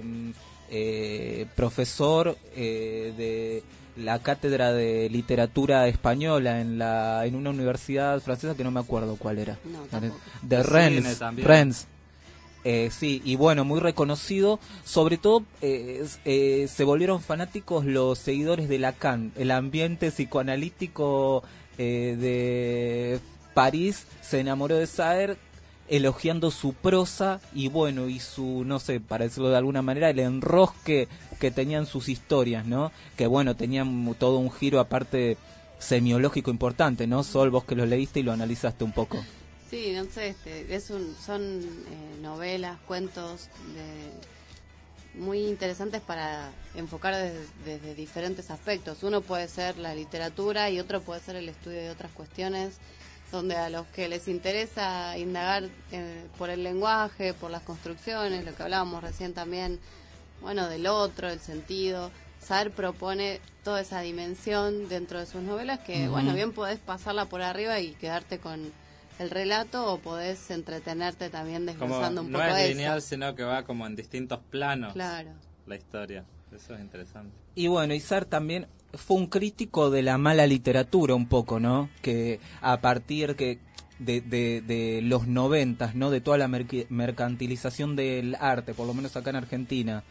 profesor de la cátedra de literatura española en una universidad francesa que no me acuerdo cuál era. De Rennes. Sí, y bueno, muy reconocido. Sobre todo se volvieron fanáticos los seguidores de Lacan, el ambiente psicoanalítico de París. Se enamoró de Saer, elogiando su prosa y bueno, y su, no sé, para decirlo de alguna manera, el enrosque que tenían sus historias, ¿no? Que bueno, tenían todo un giro aparte semiológico importante, ¿no? Sol, vos que lo leíste y lo analizaste un poco. Sí, no sé, son novelas, cuentos muy interesantes para enfocar desde diferentes aspectos. Uno puede ser la literatura y otro puede ser el estudio de otras cuestiones, donde a los que les interesa indagar por el lenguaje, por las construcciones, lo que hablábamos recién también, bueno, del otro, el sentido. Saer propone toda esa dimensión dentro de sus novelas que, bueno, bien podés pasarla por arriba y quedarte con el relato, o podés entretenerte también desglosando un poco eso. No es lineal, sino que va como en distintos planos. Claro. La historia. Eso es interesante. Y bueno, Saer también fue un crítico de la mala literatura un poco, ¿no? Que a partir de los 90, ¿no? De toda la mercantilización del arte, por lo menos acá en Argentina.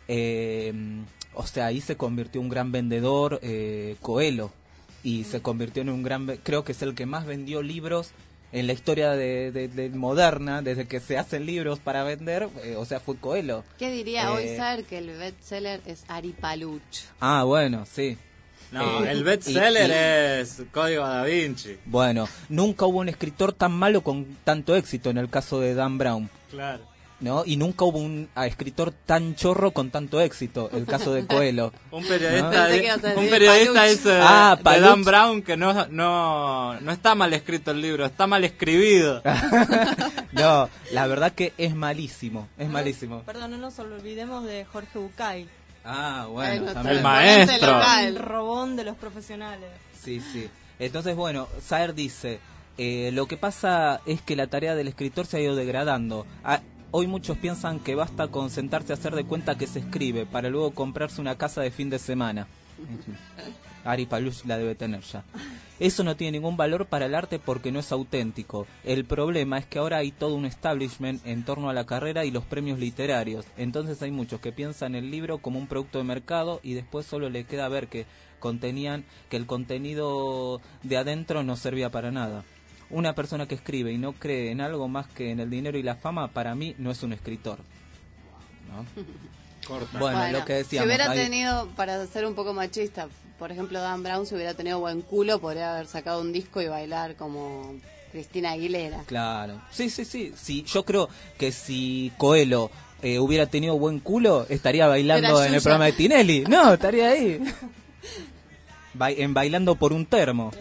O sea, ahí se convirtió un gran vendedor, Coelho, y se convirtió en un gran... Creo que es el que más vendió libros en la historia de moderna, desde que se hacen libros para vender, o sea, fue Coelho. ¿Qué diría hoy Saer que el bestseller es Ari Paluch? Ah, bueno, sí. No, el bestseller es Código Da Vinci. Bueno, nunca hubo un escritor tan malo con tanto éxito en el caso de Dan Brown. Claro. ¿No? Y nunca hubo un escritor tan chorro con tanto éxito, el caso de Coelho. Un periodista dice de Dan Brown que no está mal escrito el libro, está mal escribido. No, la verdad que es malísimo, malísimo. Perdón, no nos olvidemos de Jorge Bucay. Ah, bueno, el maestro. El robón de los profesionales. Sí. Entonces, bueno, Saer dice, lo que pasa es que la tarea del escritor se ha ido degradando. Hoy muchos piensan que basta con sentarse a hacer de cuenta que se escribe para luego comprarse una casa de fin de semana. Ari Paluch la debe tener ya. Eso no tiene ningún valor para el arte porque no es auténtico. El problema es que ahora hay todo un establishment en torno a la carrera y los premios literarios. Entonces hay muchos que piensan el libro como un producto de mercado y después solo le queda ver que el contenido de adentro no servía para nada. Una persona que escribe y no cree en algo más que en el dinero y la fama, para mí no es un escritor, ¿no? Bueno, lo que decíamos, si hubiera tenido, para ser un poco machista, por ejemplo, Dan Brown, si hubiera tenido buen culo, podría haber sacado un disco y bailar como Cristina Aguilera. Claro, sí. Yo creo que si Coelho hubiera tenido buen culo, estaría bailando en el programa de Tinelli. No, estaría ahí. Bailando por un termo.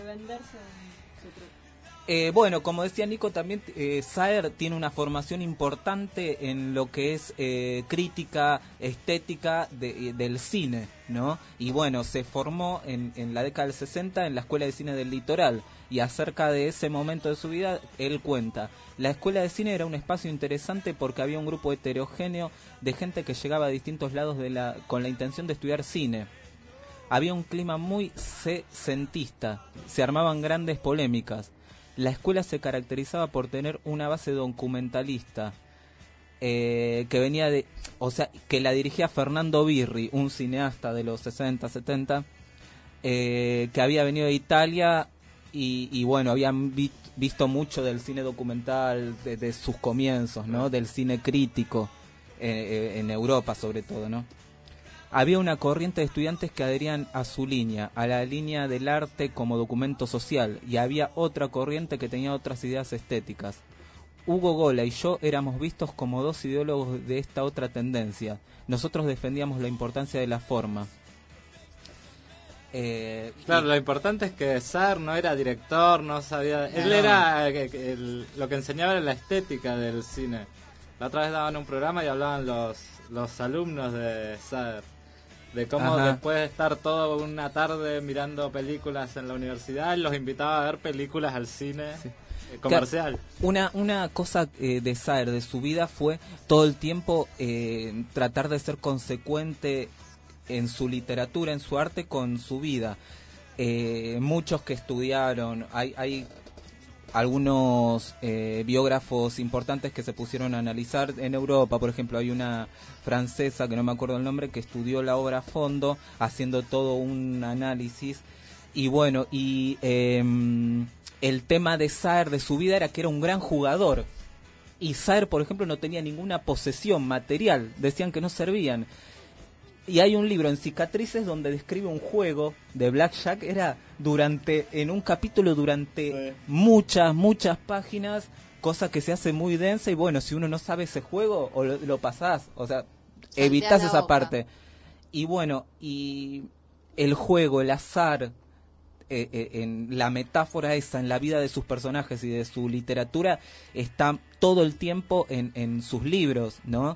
Bueno, como decía Nico, también Saer tiene una formación importante en lo que es crítica, estética del cine, ¿no? Y bueno, se formó en la década del 60 en la Escuela de Cine del Litoral, y acerca de ese momento de su vida, él cuenta: la Escuela de Cine era un espacio interesante porque había un grupo heterogéneo de gente que llegaba a distintos lados con la intención de estudiar cine. Había un clima muy sesentista, se armaban grandes polémicas. La escuela se caracterizaba por tener una base documentalista que venía que la dirigía Fernando Birri, un cineasta de los 60, 70, que había venido de Italia y bueno, habían visto mucho del cine documental de sus comienzos, ¿no? Del cine crítico en Europa sobre todo, ¿no? Había una corriente de estudiantes que adherían a su línea, a la línea del arte como documento social, y había otra corriente que tenía otras ideas estéticas. Hugo Gola y yo éramos vistos como dos ideólogos de esta otra tendencia. Nosotros defendíamos la importancia de la forma. Claro, lo importante es que Saer no era director, no sabía... Él era... lo que enseñaba era la estética del cine. La otra vez daban un programa y hablaban los alumnos de Saer. De cómo después de estar toda una tarde mirando películas en la universidad, los invitaba a ver películas al cine comercial. Una cosa de Saer, de su vida, fue todo el tiempo tratar de ser consecuente en su literatura, en su arte, con su vida. Muchos que estudiaron, hay algunos biógrafos importantes que se pusieron a analizar en Europa. Por ejemplo, hay una francesa, que no me acuerdo el nombre, que estudió la obra a fondo, haciendo todo un análisis. Y bueno, el tema de Saer, de su vida, era que era un gran jugador. Y Saer, por ejemplo, no tenía ninguna posesión material, decían que no servían. Y hay un libro en Cicatrices donde describe un juego de blackjack, era en un capítulo durante muchas páginas, cosa que se hace muy densa, y bueno, si uno no sabe ese juego, o lo pasás, o sea, evitás esa parte. Y bueno, y el juego, el azar, en la metáfora esa, en la vida de sus personajes y de su literatura, está todo el tiempo en sus libros, ¿no?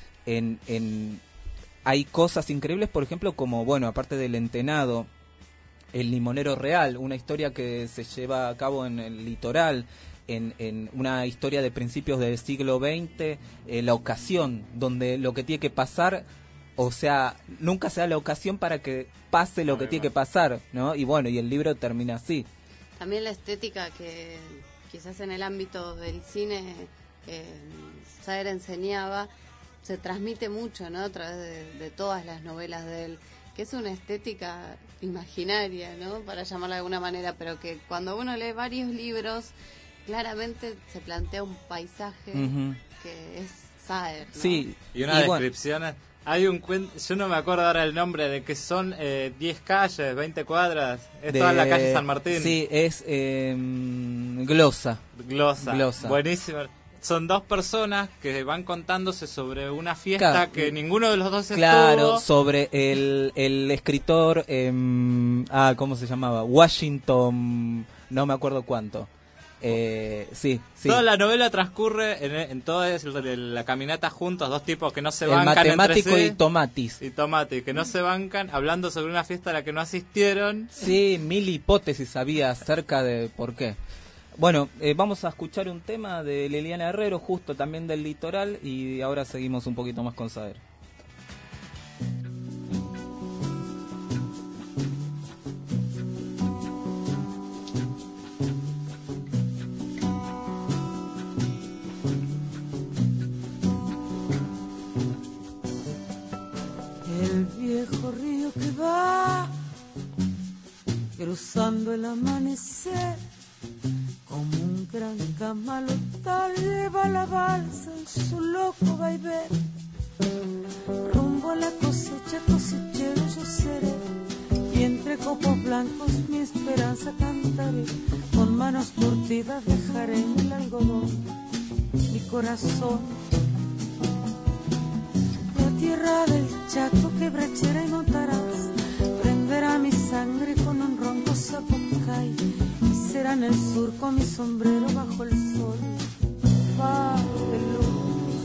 Hay cosas increíbles, por ejemplo, como, bueno, aparte del Entenado, El Limonero Real, una historia que se lleva a cabo en el litoral, en una historia de principios del siglo XX, La Ocasión, donde lo que tiene que pasar, o sea, nunca se da la ocasión para que pase lo que tiene que pasar, ¿no? Y bueno, y el libro termina así. También la estética que quizás en el ámbito del cine Saer enseñaba, se transmite mucho, ¿no? A través de todas las novelas de él, que es una estética imaginaria, ¿no? Para llamarla de alguna manera, pero que cuando uno lee varios libros, claramente se plantea un paisaje que es Saer, ¿no? Sí. Y una descripción... Hay un cuento, yo no me acuerdo ahora el nombre, de que son 10 calles, 20 cuadras, es toda la calle San Martín. Sí, es Glosa. Buenísimo. Son dos personas que van contándose sobre una fiesta que ninguno de los dos estuvo. Claro, sobre el escritor, ¿cómo se llamaba? Washington, no me acuerdo cuánto. Sí. Toda la novela transcurre en toda la caminata juntos, dos tipos que no se bancan matemático entre sí. Y Tomatis, que no se bancan, hablando sobre una fiesta a la que no asistieron. Sí, 1000 hipótesis había acerca de por qué. Bueno, vamos a escuchar un tema de Liliana Herrero, justo también del litoral, y ahora seguimos un poquito más con Saer. cruzando el amanecer, como un gran camalotal lleva la balsa en su loco vaivén. Rumbo a la cosecha, cosechero yo seré, y entre copos blancos mi esperanza cantaré. Con manos curtidas dejaré en el algodón mi corazón. La tierra del Chaco, quebrachera y montarás, prenderá mi sangre con un ronco zapucay, y será en el surco mi sombrero bajo el sol, faro de luz.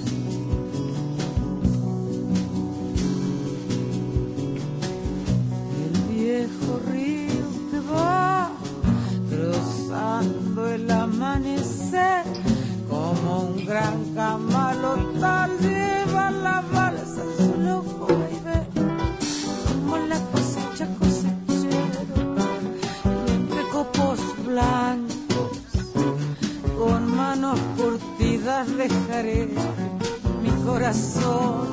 El viejo río que va cruzando el amanecer, como un gran camalotal lleva la balsa en su loco vaivén. Como la cosecha, cosechero, y entre copos blancos, con manos curtidas dejaré mi corazón.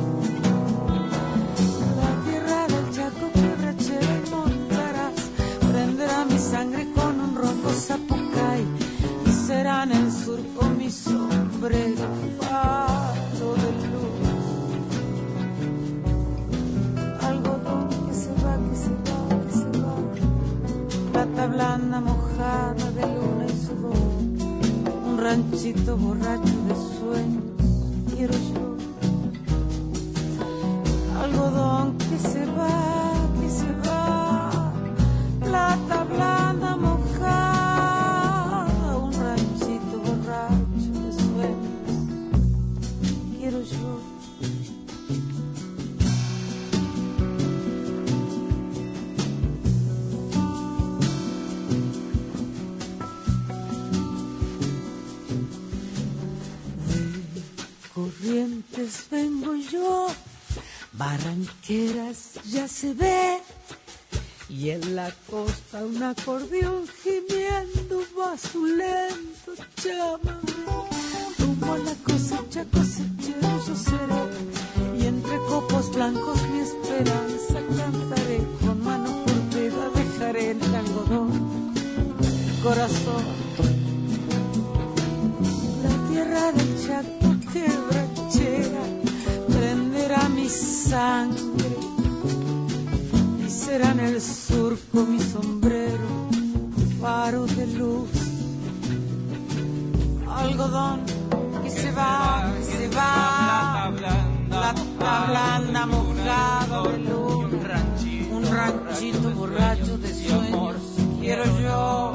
La tierra del Chaco, quebrachera y montarás, prenderá mi sangre con un ronco zapucay, y será en el surco mi sombrero, faro de luz. Algodón que se va, que se va, que se va, plata blanda mojada de luna y sudor, un ranchito borracho de sueños quiero yo. Algodón que se va, plata blanda mojada, un ranchito borracho de sueños quiero yo. De Corrientes vengo yo, Barranqueras ya se ve, y en la costa un acordeón gimiendo va su lento chamamé. Rumbo a la cosecha, cosechero yo seré, y entre copos blancos mi esperanza cantaré. Con mano curtida dejaré en el algodón el corazón. La tierra del Chaco, quebrachera, prenderá mi sangre, y será en el surco mi sombrero, faro de luz. Algodón que se va, plata blanda mojado de luz, un ranchito borracho de sueños quiero yo.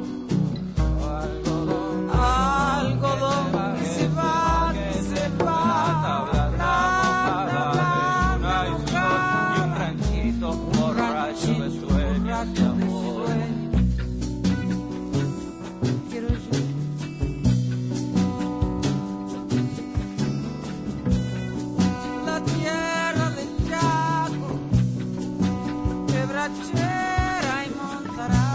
Algodón que se va, plata blanda mojado, y un ranchito borracho de sueños quiero yo. La tierra del Chaco, quebrachera y montará,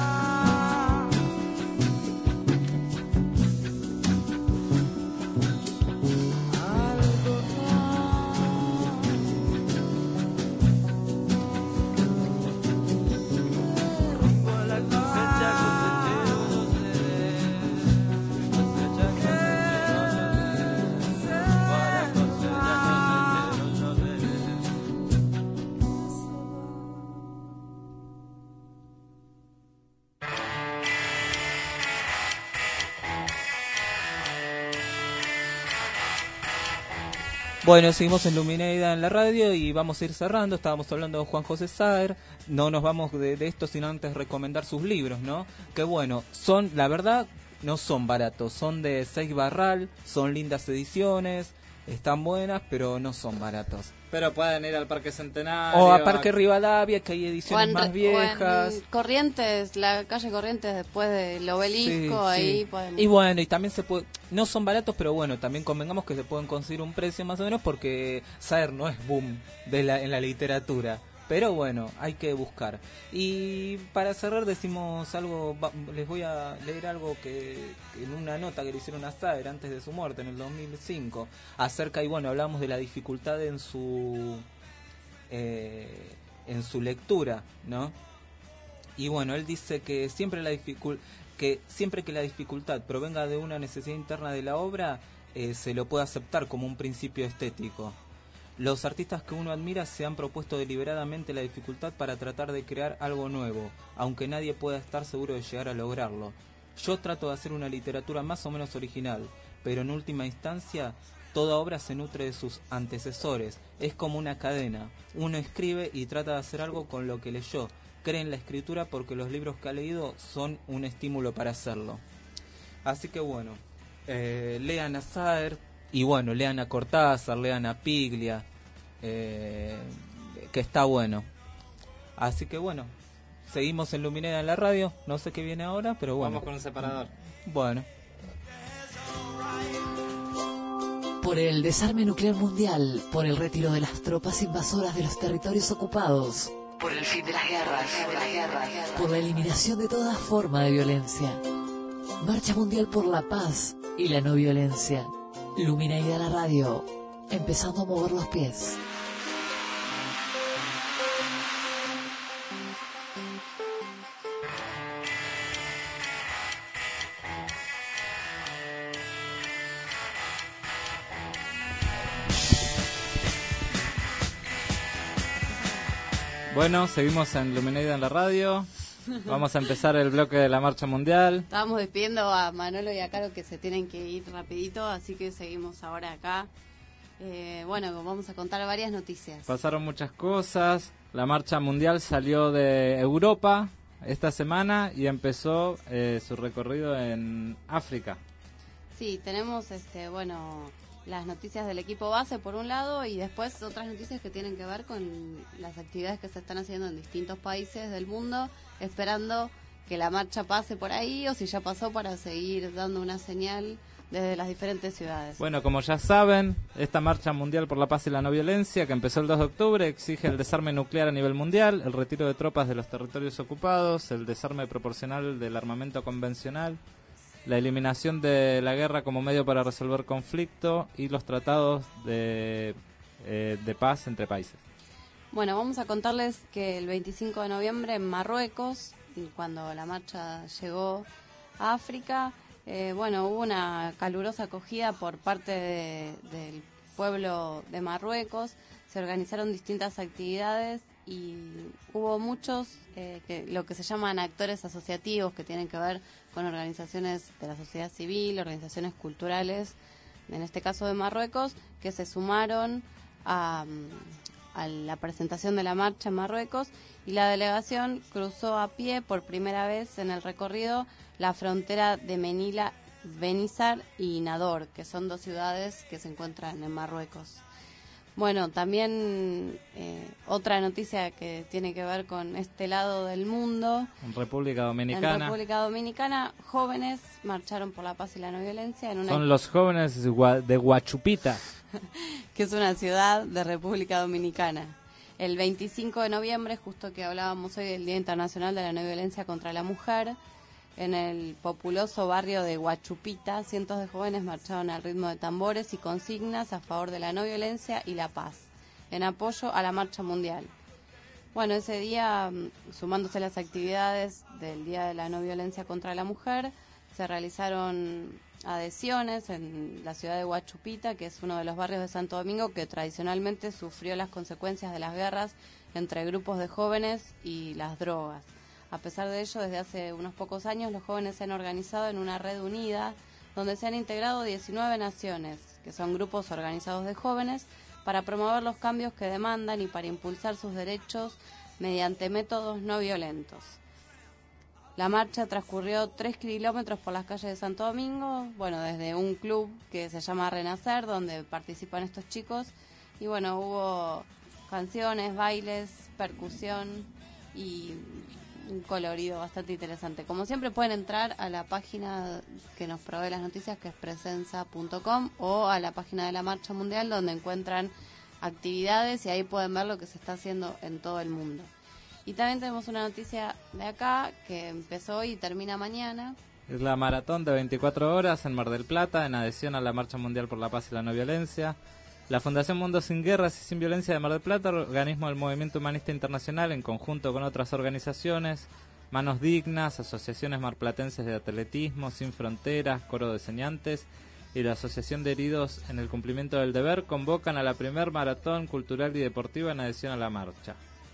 Bueno, seguimos en Luminaida en la radio y vamos a ir cerrando. Estábamos hablando de Juan José Saer. No nos vamos de esto sin antes recomendar sus libros, ¿no? Que bueno, son, la verdad, no son baratos. Son de 6 barral, son lindas ediciones, están buenas, pero no son baratos. Pero pueden ir al Parque Centenario. O a Parque Rivadavia, que hay ediciones más viejas. O en Corrientes, la calle Corrientes, después del Obelisco, sí, ahí sí. podemos. Y bueno, y también se puede, no son baratos, pero bueno, también convengamos que se pueden conseguir un precio más o menos, porque Saer no es boom en la literatura. Pero bueno, hay que buscar. Y para cerrar decimos algo, les voy a leer algo que en una nota que le hicieron a Saer antes de su muerte en el 2005, acerca, y bueno, hablamos de la dificultad en su lectura, ¿no? Y bueno, él dice que siempre que la dificultad provenga de una necesidad interna de la obra, se lo puede aceptar como un principio estético. Los artistas que uno admira se han propuesto deliberadamente la dificultad para tratar de crear algo nuevo, aunque nadie pueda estar seguro de llegar a lograrlo. Yo trato de hacer una literatura más o menos original, pero en última instancia, toda obra se nutre de sus antecesores. Es como una cadena. Uno escribe y trata de hacer algo con lo que leyó. Cree en la escritura porque los libros que ha leído son un estímulo para hacerlo. Así que bueno, lean a Saer y bueno, lean a Cortázar, lean a Piglia, que está bueno. Así que bueno, seguimos en Luminera en la radio. No sé qué viene ahora, pero bueno. Vamos con un separador. Bueno. Por el desarme nuclear mundial, por el retiro de las tropas invasoras de los territorios ocupados, por el fin de las guerras, por la eliminación de toda forma de violencia. Marcha Mundial por la Paz y la No Violencia. Luminaria la radio, empezando a mover los pies. Bueno, seguimos en Luminaria en la radio. Vamos a empezar el bloque de la Marcha Mundial. Estábamos despidiendo a Manolo y a Caro que se tienen que ir rapidito, así que seguimos ahora acá. Bueno, vamos a contar varias noticias. Pasaron muchas cosas. La Marcha Mundial salió de Europa esta semana y empezó su recorrido en África. Sí, tenemos las noticias del equipo base por un lado y después otras noticias que tienen que ver con las actividades que se están haciendo en distintos países del mundo, esperando que la marcha pase por ahí o si ya pasó para seguir dando una señal desde las diferentes ciudades. Bueno, como ya saben, esta Marcha Mundial por la Paz y la No Violencia, que empezó el 2 de octubre, exige el desarme nuclear a nivel mundial, el retiro de tropas de los territorios ocupados, el desarme proporcional del armamento convencional, la eliminación de la guerra como medio para resolver conflicto y los tratados de paz entre países. Bueno, vamos a contarles que el 25 de noviembre en Marruecos, cuando la marcha llegó a África, hubo una calurosa acogida por parte del pueblo de Marruecos. Se organizaron distintas actividades y hubo muchos, lo que se llaman actores asociativos, que tienen que ver con organizaciones de la sociedad civil, organizaciones culturales, en este caso de Marruecos, que se sumaron a la presentación de la marcha en Marruecos, y la delegación cruzó a pie por primera vez en el recorrido la frontera de Menila, Benizar y Nador, que son dos ciudades que se encuentran en Marruecos. Bueno, también otra noticia que tiene que ver con este lado del mundo. En República Dominicana. En República Dominicana, jóvenes marcharon por la paz y la no violencia. Son los jóvenes de Huachupita. Que es una ciudad de República Dominicana. El 25 de noviembre, justo que hablábamos hoy del Día Internacional de la No Violencia contra la Mujer, en el populoso barrio de Huachupita, cientos de jóvenes marcharon al ritmo de tambores y consignas a favor de la no violencia y la paz, en apoyo a la Marcha Mundial. Bueno, ese día, sumándose a las actividades del Día de la No Violencia contra la Mujer, se realizaron adhesiones en la ciudad de Huachupita, que es uno de los barrios de Santo Domingo que tradicionalmente sufrió las consecuencias de las guerras entre grupos de jóvenes y las drogas. A pesar de ello, desde hace unos pocos años los jóvenes se han organizado en una red unida donde se han integrado 19 naciones, que son grupos organizados de jóvenes, para promover los cambios que demandan y para impulsar sus derechos mediante métodos no violentos. La marcha transcurrió 3 kilómetros por las calles de Santo Domingo, desde un club que se llama Renacer, donde participan estos chicos, y hubo canciones, bailes, percusión y un colorido bastante interesante. Como siempre pueden entrar a la página que nos provee las noticias, que es presenza.com, o a la página de la Marcha Mundial, donde encuentran actividades y ahí pueden ver lo que se está haciendo en todo el mundo. Y también tenemos una noticia de acá que empezó hoy y termina mañana. Es la maratón de 24 horas en Mar del Plata, en adhesión a la Marcha Mundial por la Paz y la No Violencia. La Fundación Mundo Sin Guerras y Sin Violencia de Mar del Plata, organismo del Movimiento Humanista Internacional, en conjunto con otras organizaciones, Manos Dignas, asociaciones marplatenses de atletismo, Sin Fronteras, Coro de Señantes y la Asociación de Heridos en el Cumplimiento del Deber convocan a la primer maratón cultural y deportiva en adhesión a la marcha.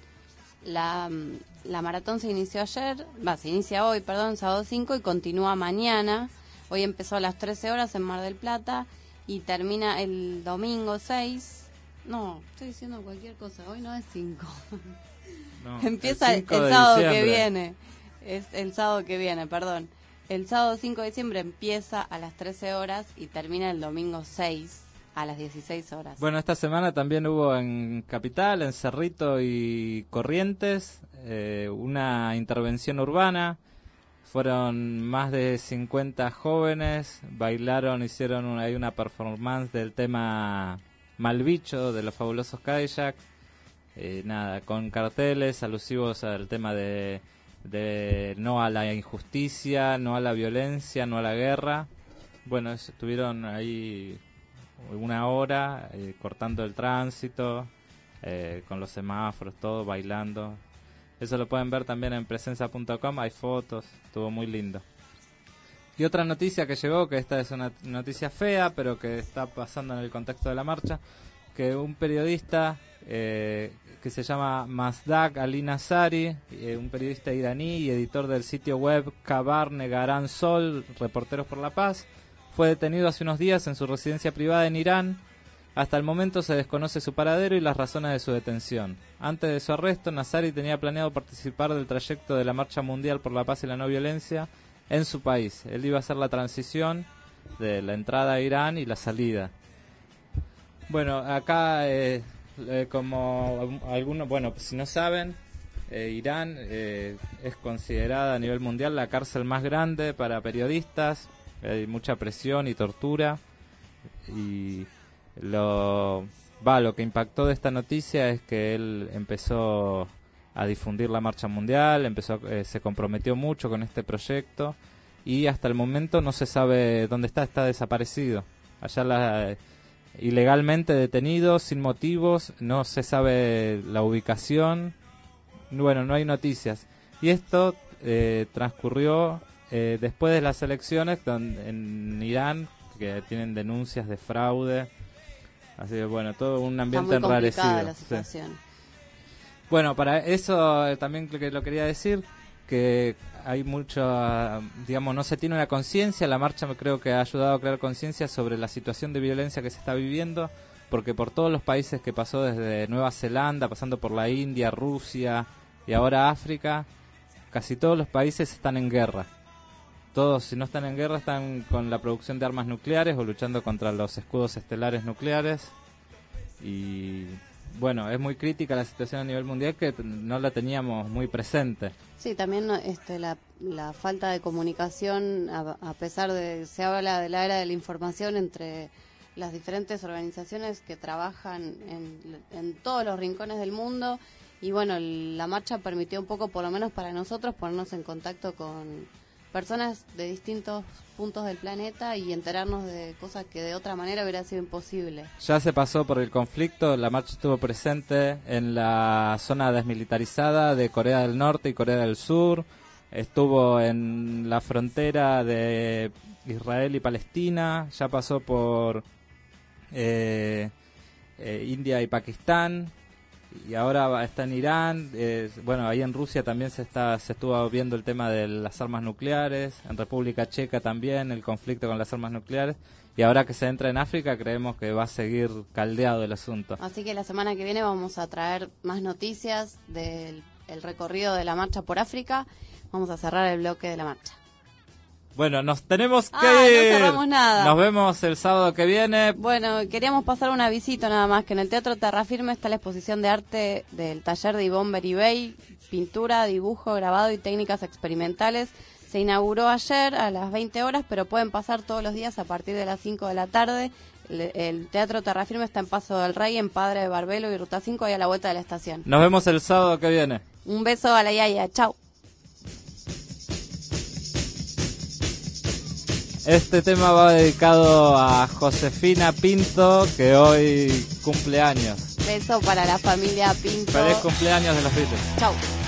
La maratón se inicia hoy, sábado 5 y continúa mañana. Hoy empezó a las 13 horas en Mar del Plata y termina el domingo 6. No, estoy diciendo cualquier cosa, hoy no es 5. No, empieza el sábado que viene. Es el sábado que viene, perdón. El sábado 5 de diciembre empieza a las 13 horas y termina el domingo 6 a las 16 horas. Bueno, esta semana también hubo en Capital, en Cerrito y Corrientes, una intervención urbana. Fueron más de 50 jóvenes, bailaron, hicieron hay una performance del tema Malbicho de los Fabulosos Cadillacs. Con carteles alusivos al tema de no a la injusticia, no a la violencia, no a la guerra. Bueno, estuvieron ahí una hora cortando el tránsito, con los semáforos, todo bailando. Eso lo pueden ver también en presencia.com, hay fotos, estuvo muy lindo. Y otra noticia que llegó, que esta es una noticia fea, pero que está pasando en el contexto de la marcha, que un periodista que se llama Mazdak Ali Nazari, un periodista iraní y editor del sitio web Khabar Negaran Sol, Reporteros por la Paz, fue detenido hace unos días en su residencia privada en Irán. Hasta el momento se desconoce su paradero y las razones de su detención. Antes de su arresto, Nazari tenía planeado participar del trayecto de la Marcha Mundial por la Paz y la No Violencia en su país. Él iba a hacer la transición de la entrada a Irán y la salida. Bueno, acá, como algunos, si no saben, Irán es considerada a nivel mundial la cárcel más grande para periodistas. Hay mucha presión y tortura. Y lo que impactó de esta noticia es que él empezó a difundir la marcha mundial, se comprometió mucho con este proyecto y hasta el momento no se sabe dónde está desaparecido. Allá ilegalmente detenido, sin motivos, no se sabe la ubicación, bueno, no hay noticias. Y esto transcurrió después de las elecciones en Irán, que tienen denuncias de fraude. Así que bueno, todo un ambiente enrarecido. Está muy complicada la situación. Sí. Bueno, para eso también lo quería decir, que hay mucho, no se tiene una conciencia. La marcha creo que ha ayudado a crear conciencia sobre la situación de violencia que se está viviendo, porque por todos los países que pasó, desde Nueva Zelanda, pasando por la India, Rusia y ahora África, casi todos los países están en guerra. Todos, si no están en guerra, están con la producción de armas nucleares o luchando contra los escudos estelares nucleares. Y bueno, es muy crítica la situación a nivel mundial, que no la teníamos muy presente. Sí, también la falta de comunicación, a pesar de, se habla de la era de la información entre las diferentes organizaciones que trabajan en todos los rincones del mundo. Y bueno, la marcha permitió un poco, por lo menos para nosotros, ponernos en contacto con personas de distintos puntos del planeta y enterarnos de cosas que de otra manera hubiera sido imposible. Ya se pasó por el conflicto, la marcha estuvo presente en la zona desmilitarizada de Corea del Norte y Corea del Sur, estuvo en la frontera de Israel y Palestina, ya pasó por India y Pakistán, y ahora está en Irán. Bueno, ahí en Rusia también se estuvo viendo el tema de las armas nucleares, en República Checa también el conflicto con las armas nucleares, y ahora que se entra en África creemos que va a seguir caldeado el asunto. Así que la semana que viene vamos a traer más noticias del recorrido de la marcha por África. Vamos a cerrar el bloque de la marcha. Bueno, nos tenemos que ir. No cerramos nada. Nos vemos el sábado que viene. Bueno, queríamos pasar un avisito nada más, que en el Teatro Terrafirme está la exposición de arte del taller de Ivonne Beribey, pintura, dibujo, grabado y técnicas experimentales. Se inauguró ayer a las 20 horas, pero pueden pasar todos los días a partir de las 5 de la tarde. El Teatro Terrafirme está en Paso del Rey, en Padre de Barbelo y Ruta 5, ahí a la vuelta de la estación. Nos vemos el sábado que viene. Un beso a la Yaya, chau. Este tema va dedicado a Josefina Pinto, que hoy cumple años. Beso para la familia Pinto. Feliz cumpleaños de los Beatles. Chau.